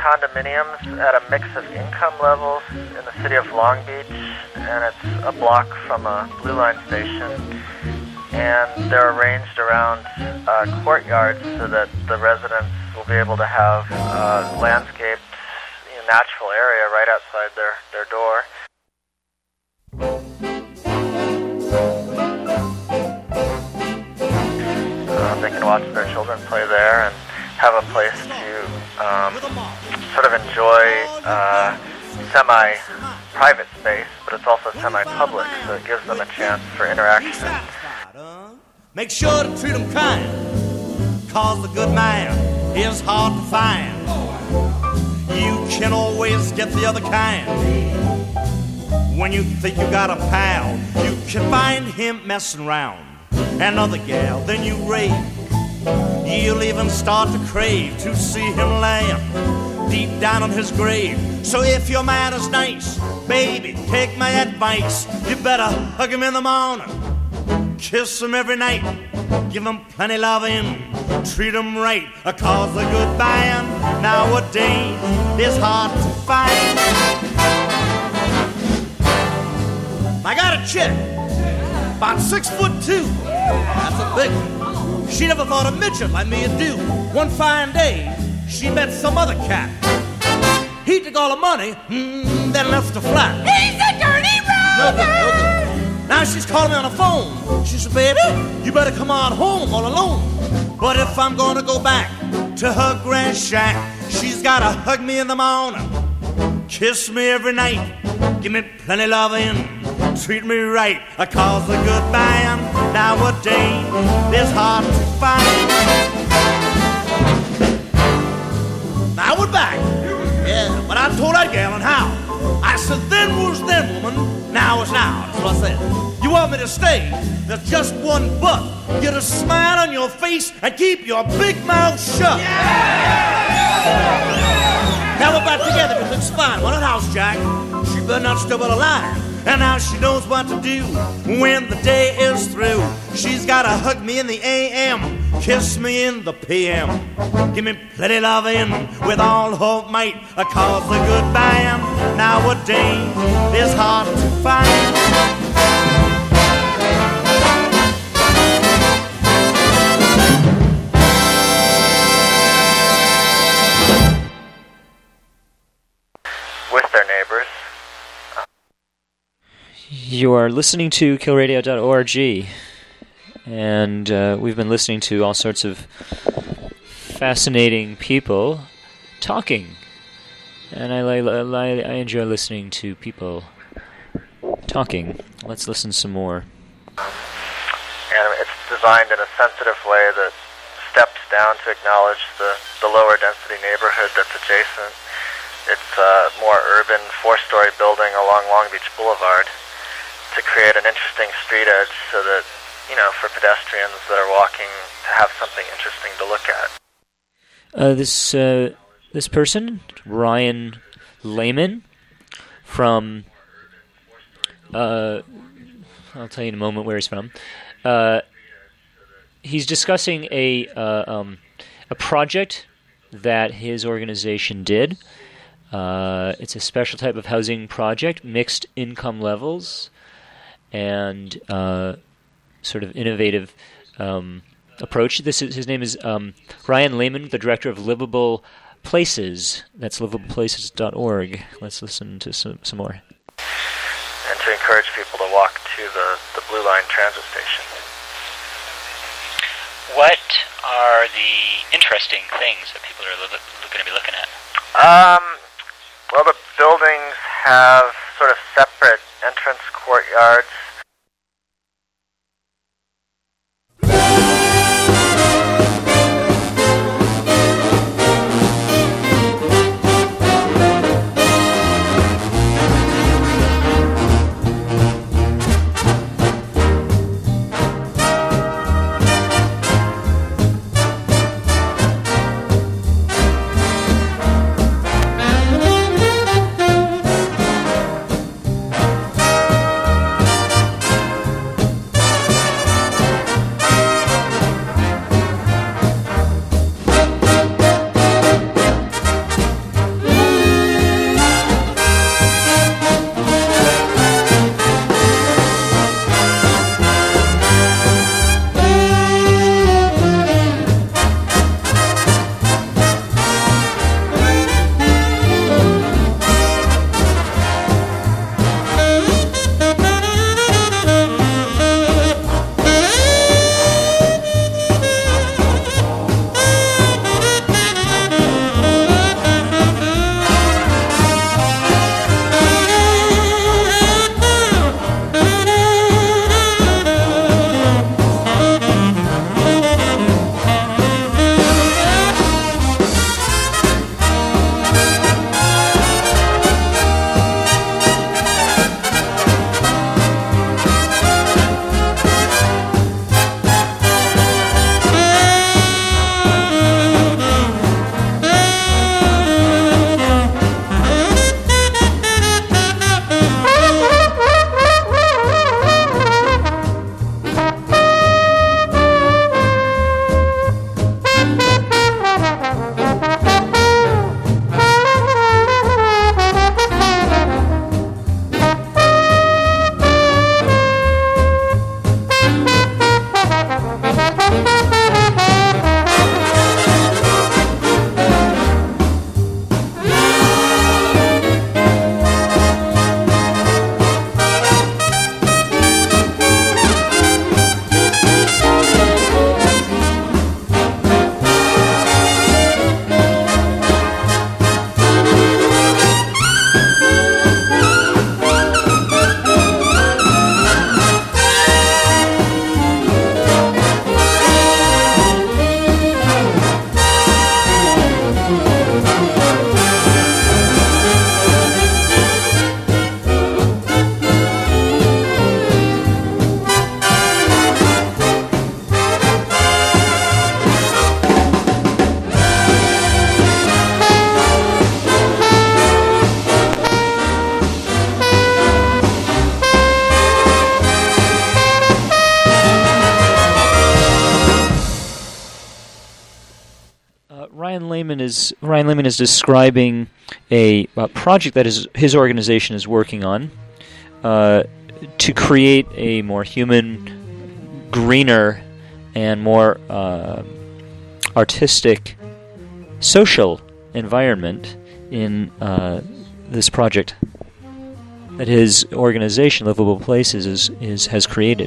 condominiums at a mix of income levels in the city of Long Beach, and it's a block from a Blue Line station. And they're arranged around uh, courtyards so that the residents will be able to have uh, landscaped, you know, natural area right outside their, their door. Uh, they can watch their children play there and have a place to um, sort of enjoy uh, semi-private space, but it's also semi-public, so it gives them a chance for interaction. Make sure to treat them kind, cause the good man is hard to find. You can always get the other kind. When you think you got a pal, you can find him messing around. Another gal, then you rave. You'll even start to crave to see him laying deep down on his grave. So if your man is nice, baby, take my advice. You better hug him in the morning, kiss him every night, give him plenty loving, treat him right, cause a good man nowadays is hard to find. I got a chick, about six foot two, that's a big one. She never thought a midget like me would do. One fine day, she met some other cat. He took all the money, mm, then left her flat. He's a dirty No good, no brother! good. Now she's calling me on the phone. She said, baby, you better come on home all alone. But if I'm gonna go back to her grand shack, she's gotta hug me in the morning, kiss me every night, give me plenty loving, treat me right, cause a good man nowadays is hard to find. Now I went back, yeah, but I told that gal and how. I said, then was then, woman, now is now. That's what I said. You want me to stay? There's just one but. Get a smile on your face and keep your big mouth shut. Yeah! Now we're back together, everything's fine. What a house, Jack. She better not step out of line. And now she knows what to do when the day is through. She's gotta hug me in the A M, kiss me in the P M, give me plenty loving with all her might, cause a good man nowadays is hard to find. With their neighbors. You are listening to kill radio dot org, and uh, we've been listening to all sorts of fascinating people talking, and I, li- li- I enjoy listening to people talking. Let's listen some more. And it's designed in a sensitive way that steps down to acknowledge the, the lower density neighborhood that's adjacent. It's a more urban four-story building along Long Beach Boulevard to create an interesting street edge so that, you know, for pedestrians that are walking to have something interesting to look at. Uh, this uh, this person, Ryan Lehman, from, uh, I'll tell you in a moment where he's from. Uh, he's discussing a uh, um, a project that his organization did. Uh, it's a special type of housing project, mixed income levels, and uh, sort of innovative um, approach. This is, his name is um, Ryan Lehman, the director of Livable Places. That's livable places dot org. Let's listen to some, some more. And to encourage people to walk to the, the Blue Line transit station. What are the interesting things that people are li- going to be looking at? Um, well, the buildings have sort of separate entrance courtyards. Lehman is Ryan Lehman is describing a, a project that his his organization is working on uh, to create a more human, greener, and more uh, artistic, social environment in uh, this project that his organization, Livable Places, is, is has created.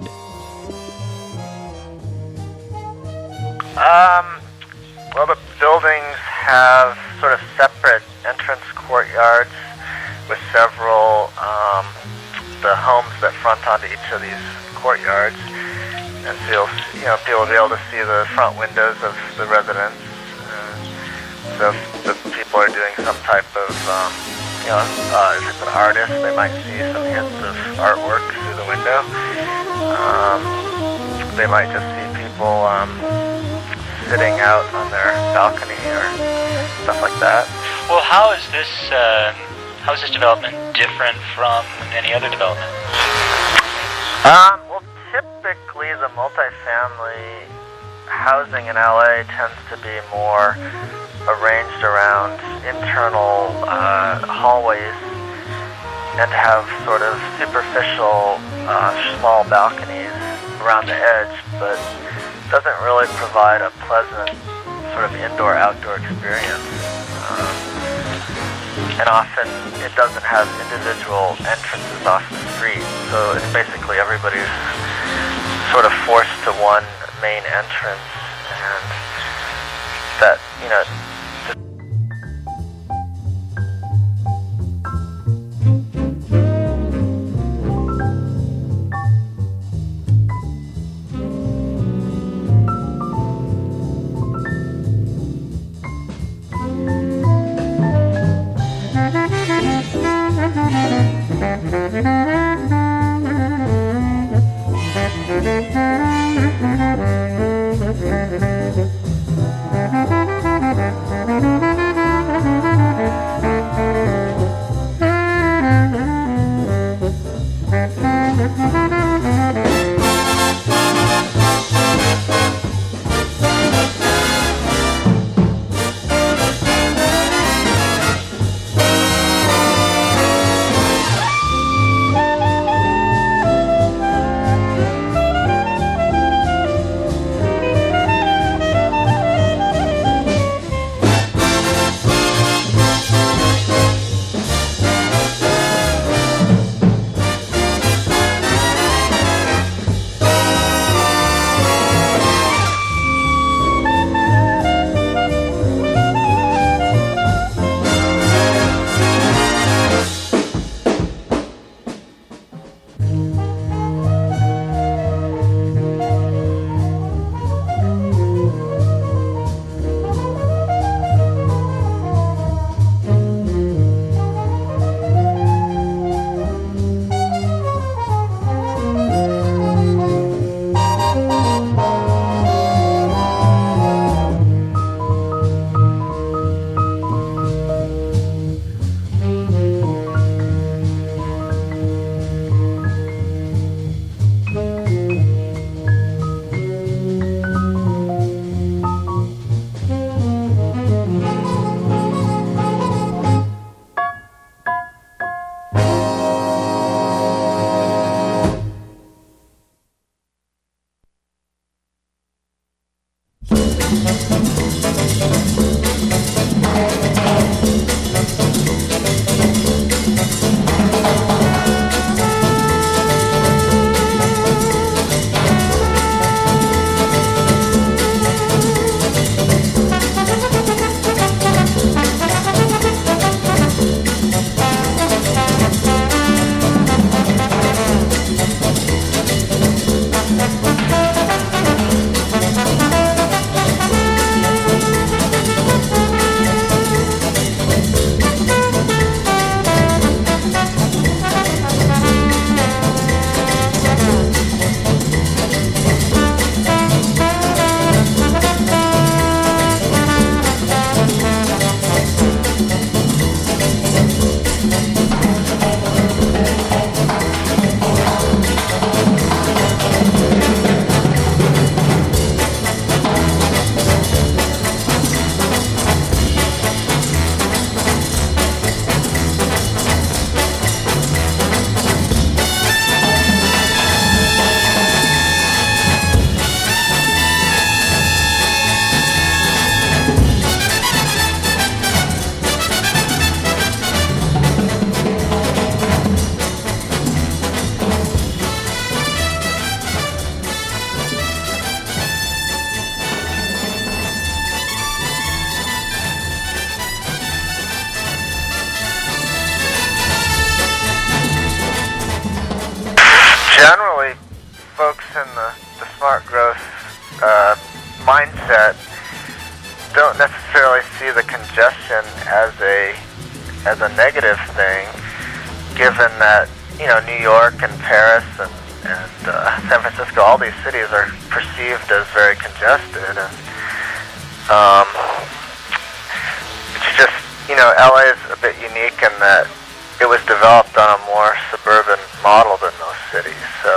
Um, well, the buildings have sort of separate entrance courtyards with several um, the homes that front onto each of these courtyards, and so you'll, you know, people will be able to see the front windows of the residents. Uh, so if the people are doing some type of, um, you know, uh, if it's an artist, they might see some hints of artwork through the window. Um, they might just see people um, sitting out on their balcony or stuff like that. Well, how is this uh, how is this development different from any other development? Um, well, typically the multifamily housing in L A tends to be more arranged around internal uh, hallways and to have sort of superficial uh, small balconies around the edge, but doesn't really provide a pleasant sort of indoor-outdoor experience. Um, and often it doesn't have individual entrances off the street, so it's basically everybody's sort of forced to one main entrance, and that, you know, Thank you. folks in the, the smart growth uh, mindset don't necessarily see the congestion as a as a negative thing, given that, you know, New York and Paris and, and uh, San Francisco, all these cities are perceived as very congested, and um, it's just, you know, L A is a bit unique in that it was developed on a more suburban model than those cities, so.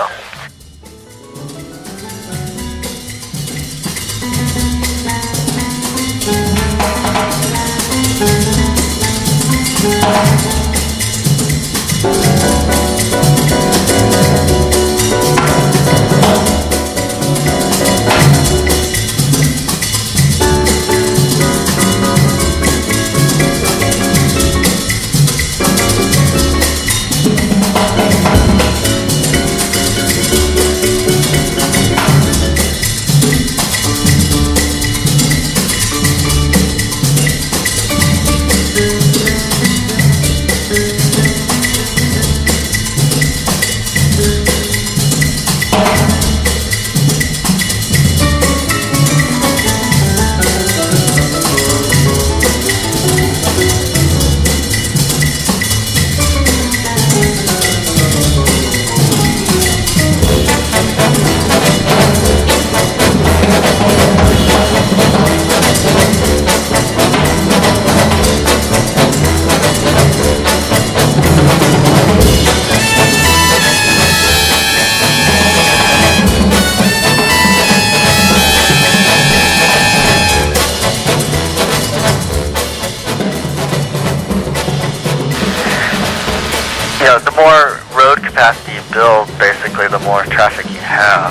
You know, the more road capacity you build, basically, the more traffic you have.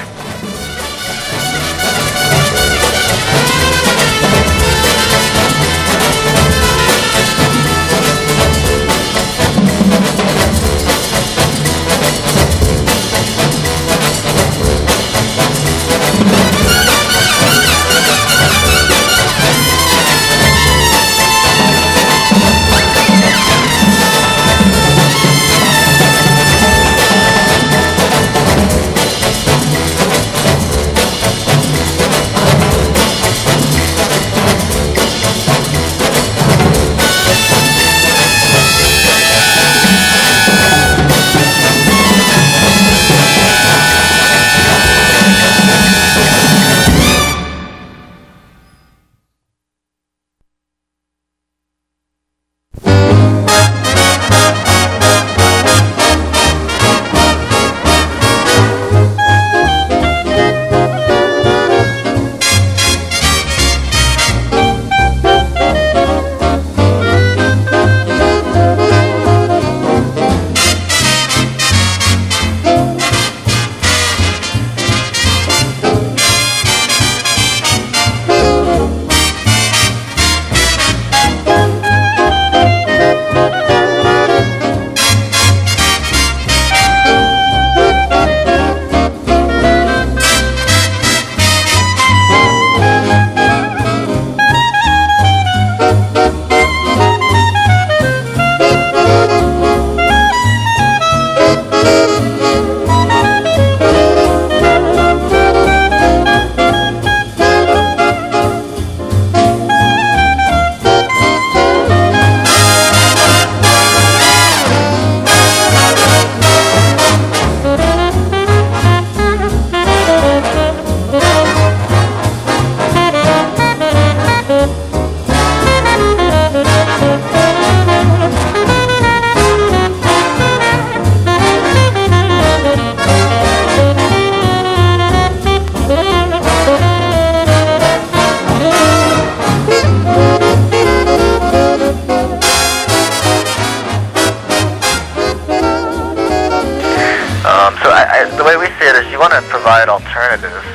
Provide alternatives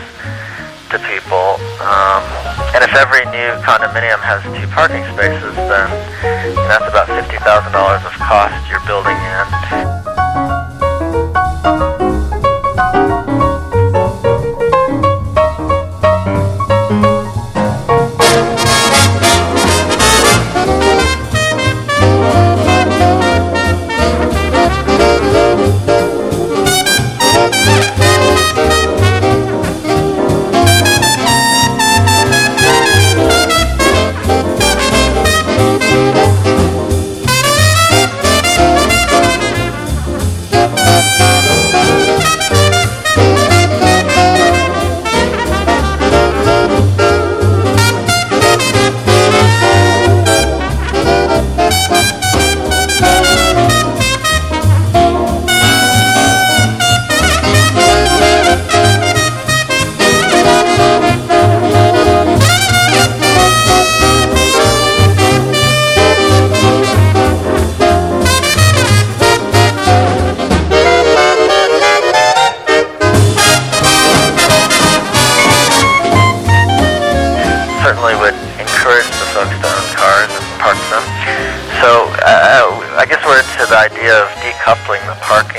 to people, um, and if every new condominium has two parking spaces, then that's about fifty thousand dollars of cost you're building in.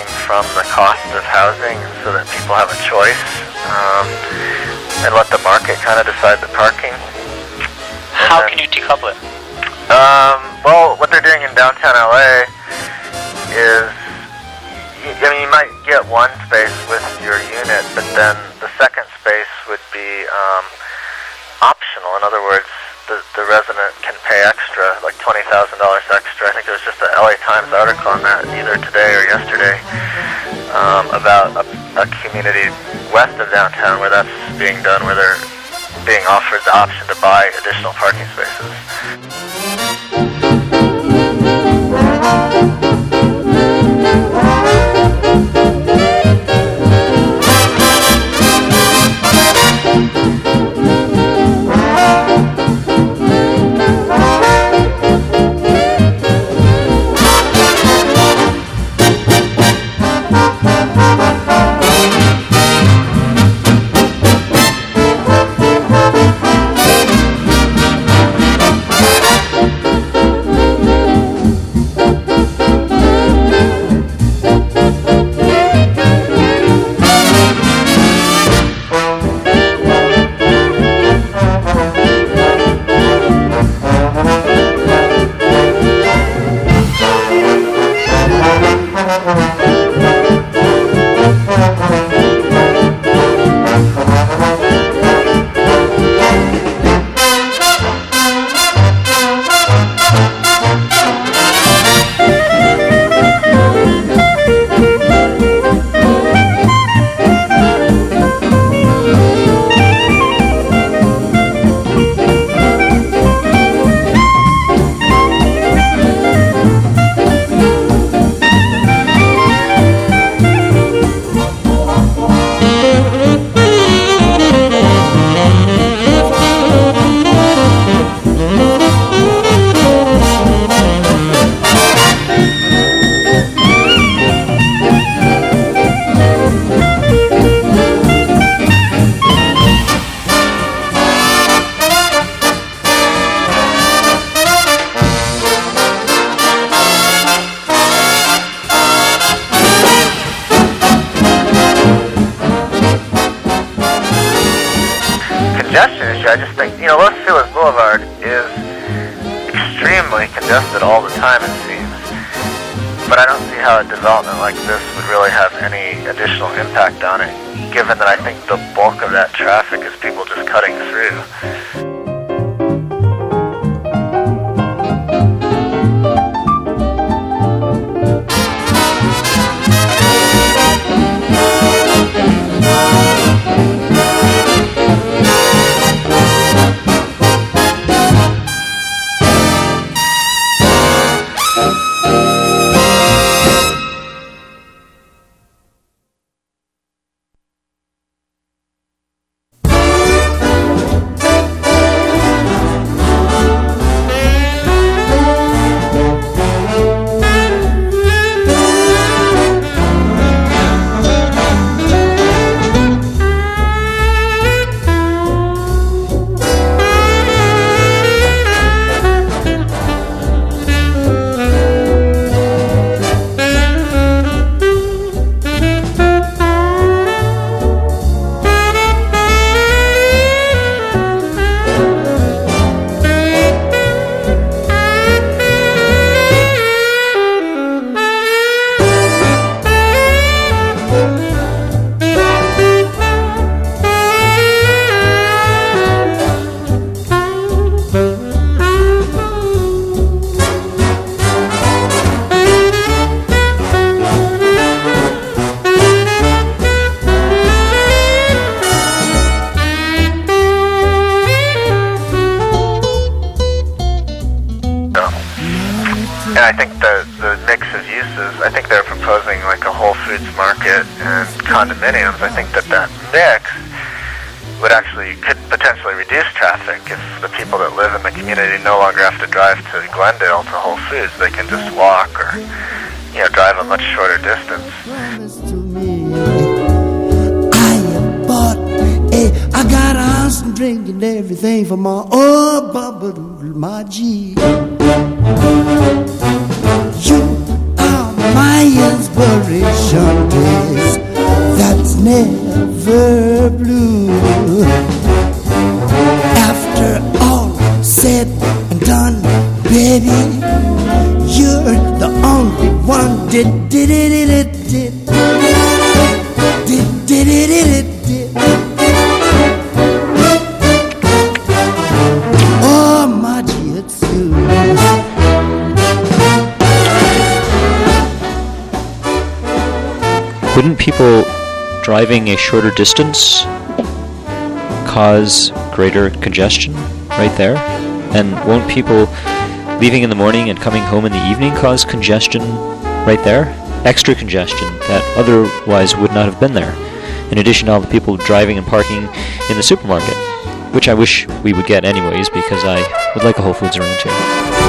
deducting from the cost of housing so that people have a choice, um, and let the market kind of decide the parking. How can you decouple it? Um, well, what they're doing in downtown L A is, I mean, you might get one space with your unit, but then the second space would be um, optional. In other words, the, the resident can pay extra, like twenty thousand dollars extra. I think there was just an L A Times article on that either today or yesterday um, about a, a community west of downtown where that's being done, where they're being offered the option to buy additional parking spaces. I just think, you know, Los Feliz Boulevard is extremely congested all the time, it seems. But I don't see how a development like this would really have any additional impact on it, given that I think the bulk of that traffic is people just cutting through. And I think the, the mix of uses, I think they're proposing like a Whole Foods market and condominiums. I think that that mix would actually, could potentially reduce traffic if the people that live in the community no longer have to drive to Glendale to Whole Foods. They can just walk or, you know, drive a much shorter distance. I got a house and drink and everything for my oh bubba my G. You are my inspiration days that's never blue. After all said and done, baby, you're the only one. Did did it it it did did did it it it did. Oh, Margie, it's you. Wouldn't people driving a shorter distance cause greater congestion right there? And won't people leaving in the morning and coming home in the evening cause congestion right there? Extra congestion that otherwise would not have been there. In addition to all the people driving and parking in the supermarket, which I wish we would get anyways, because I would like a Whole Foods around here.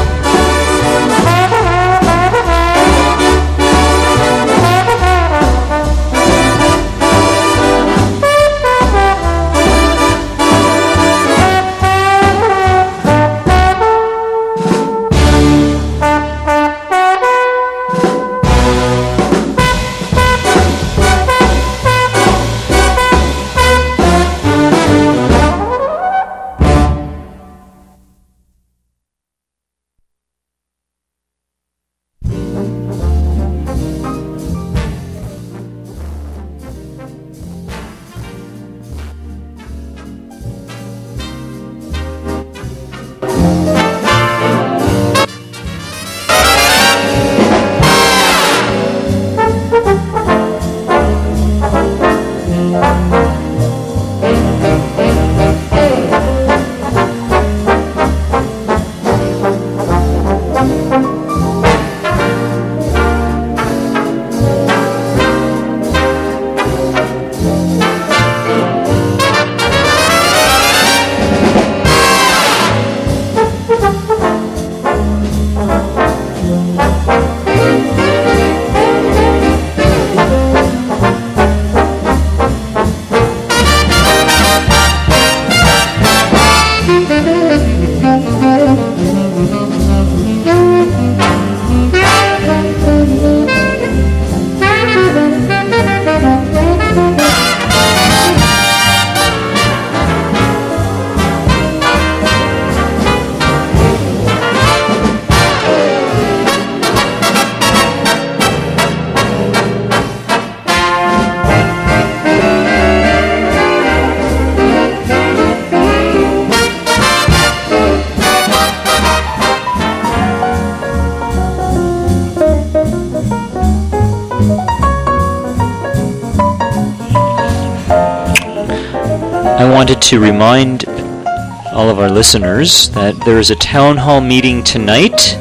I wanted to remind all of our listeners that there is a town hall meeting tonight,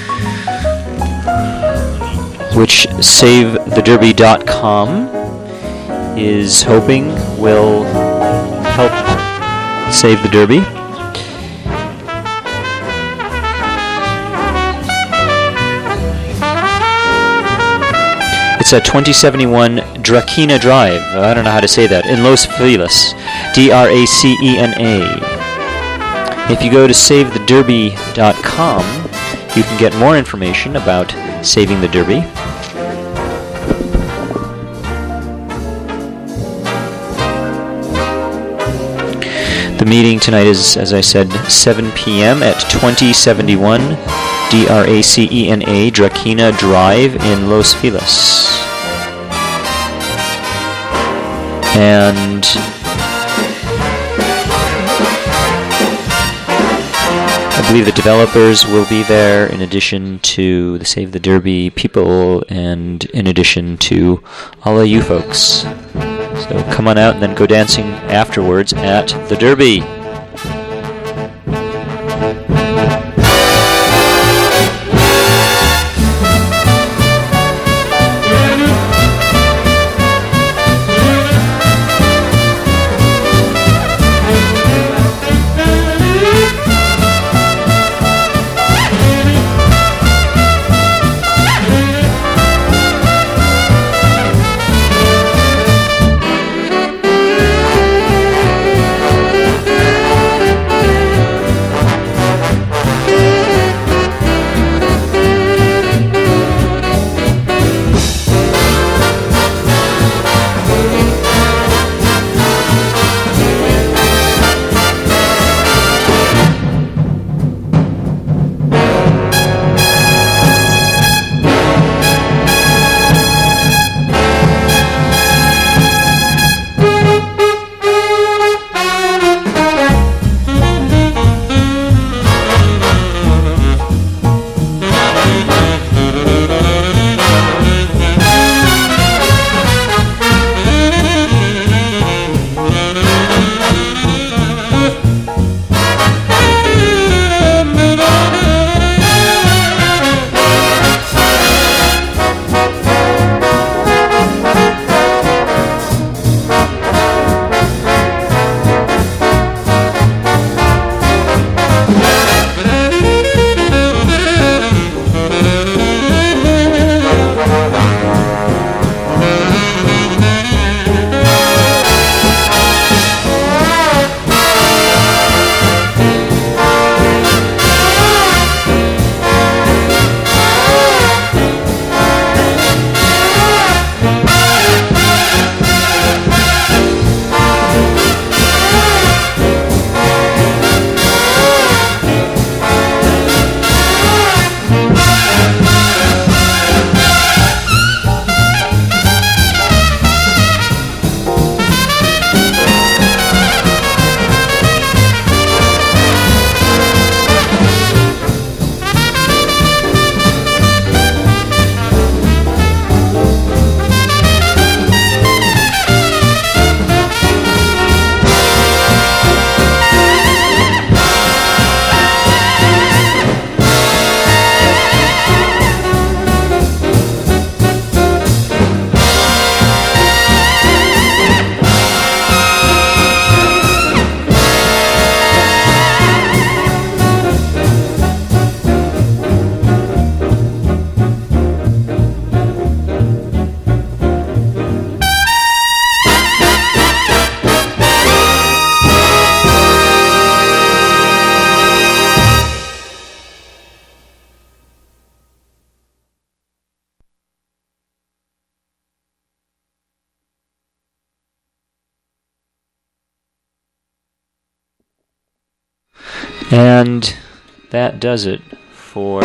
which save the derby dot com is hoping will help save the Derby. It's at twenty seventy-one Dracena Drive. I don't know how to say that. In Los Feliz. D R A C E N A. If you go to save the derby dot com, you can get more information about saving the Derby. The meeting tonight is, as I said, seven p.m. at twenty seventy-one D R A C E N A Dracena Drive in Los Feliz. And I believe the developers will be there in addition to the Save the Derby people and in addition to all of you folks. So come on out and then go dancing afterwards at the Derby. And that does it for...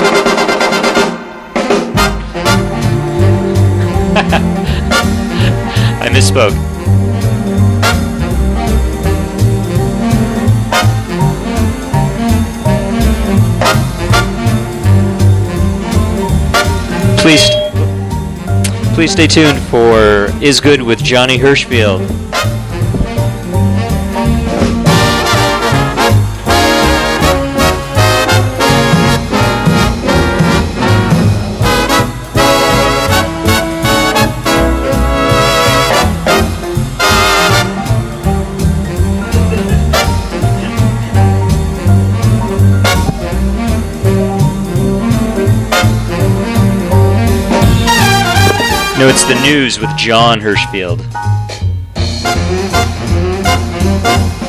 I misspoke. Please, please stay tuned for Is Good with Johnny Hirschfield. No, it's the news with John Hirschfield.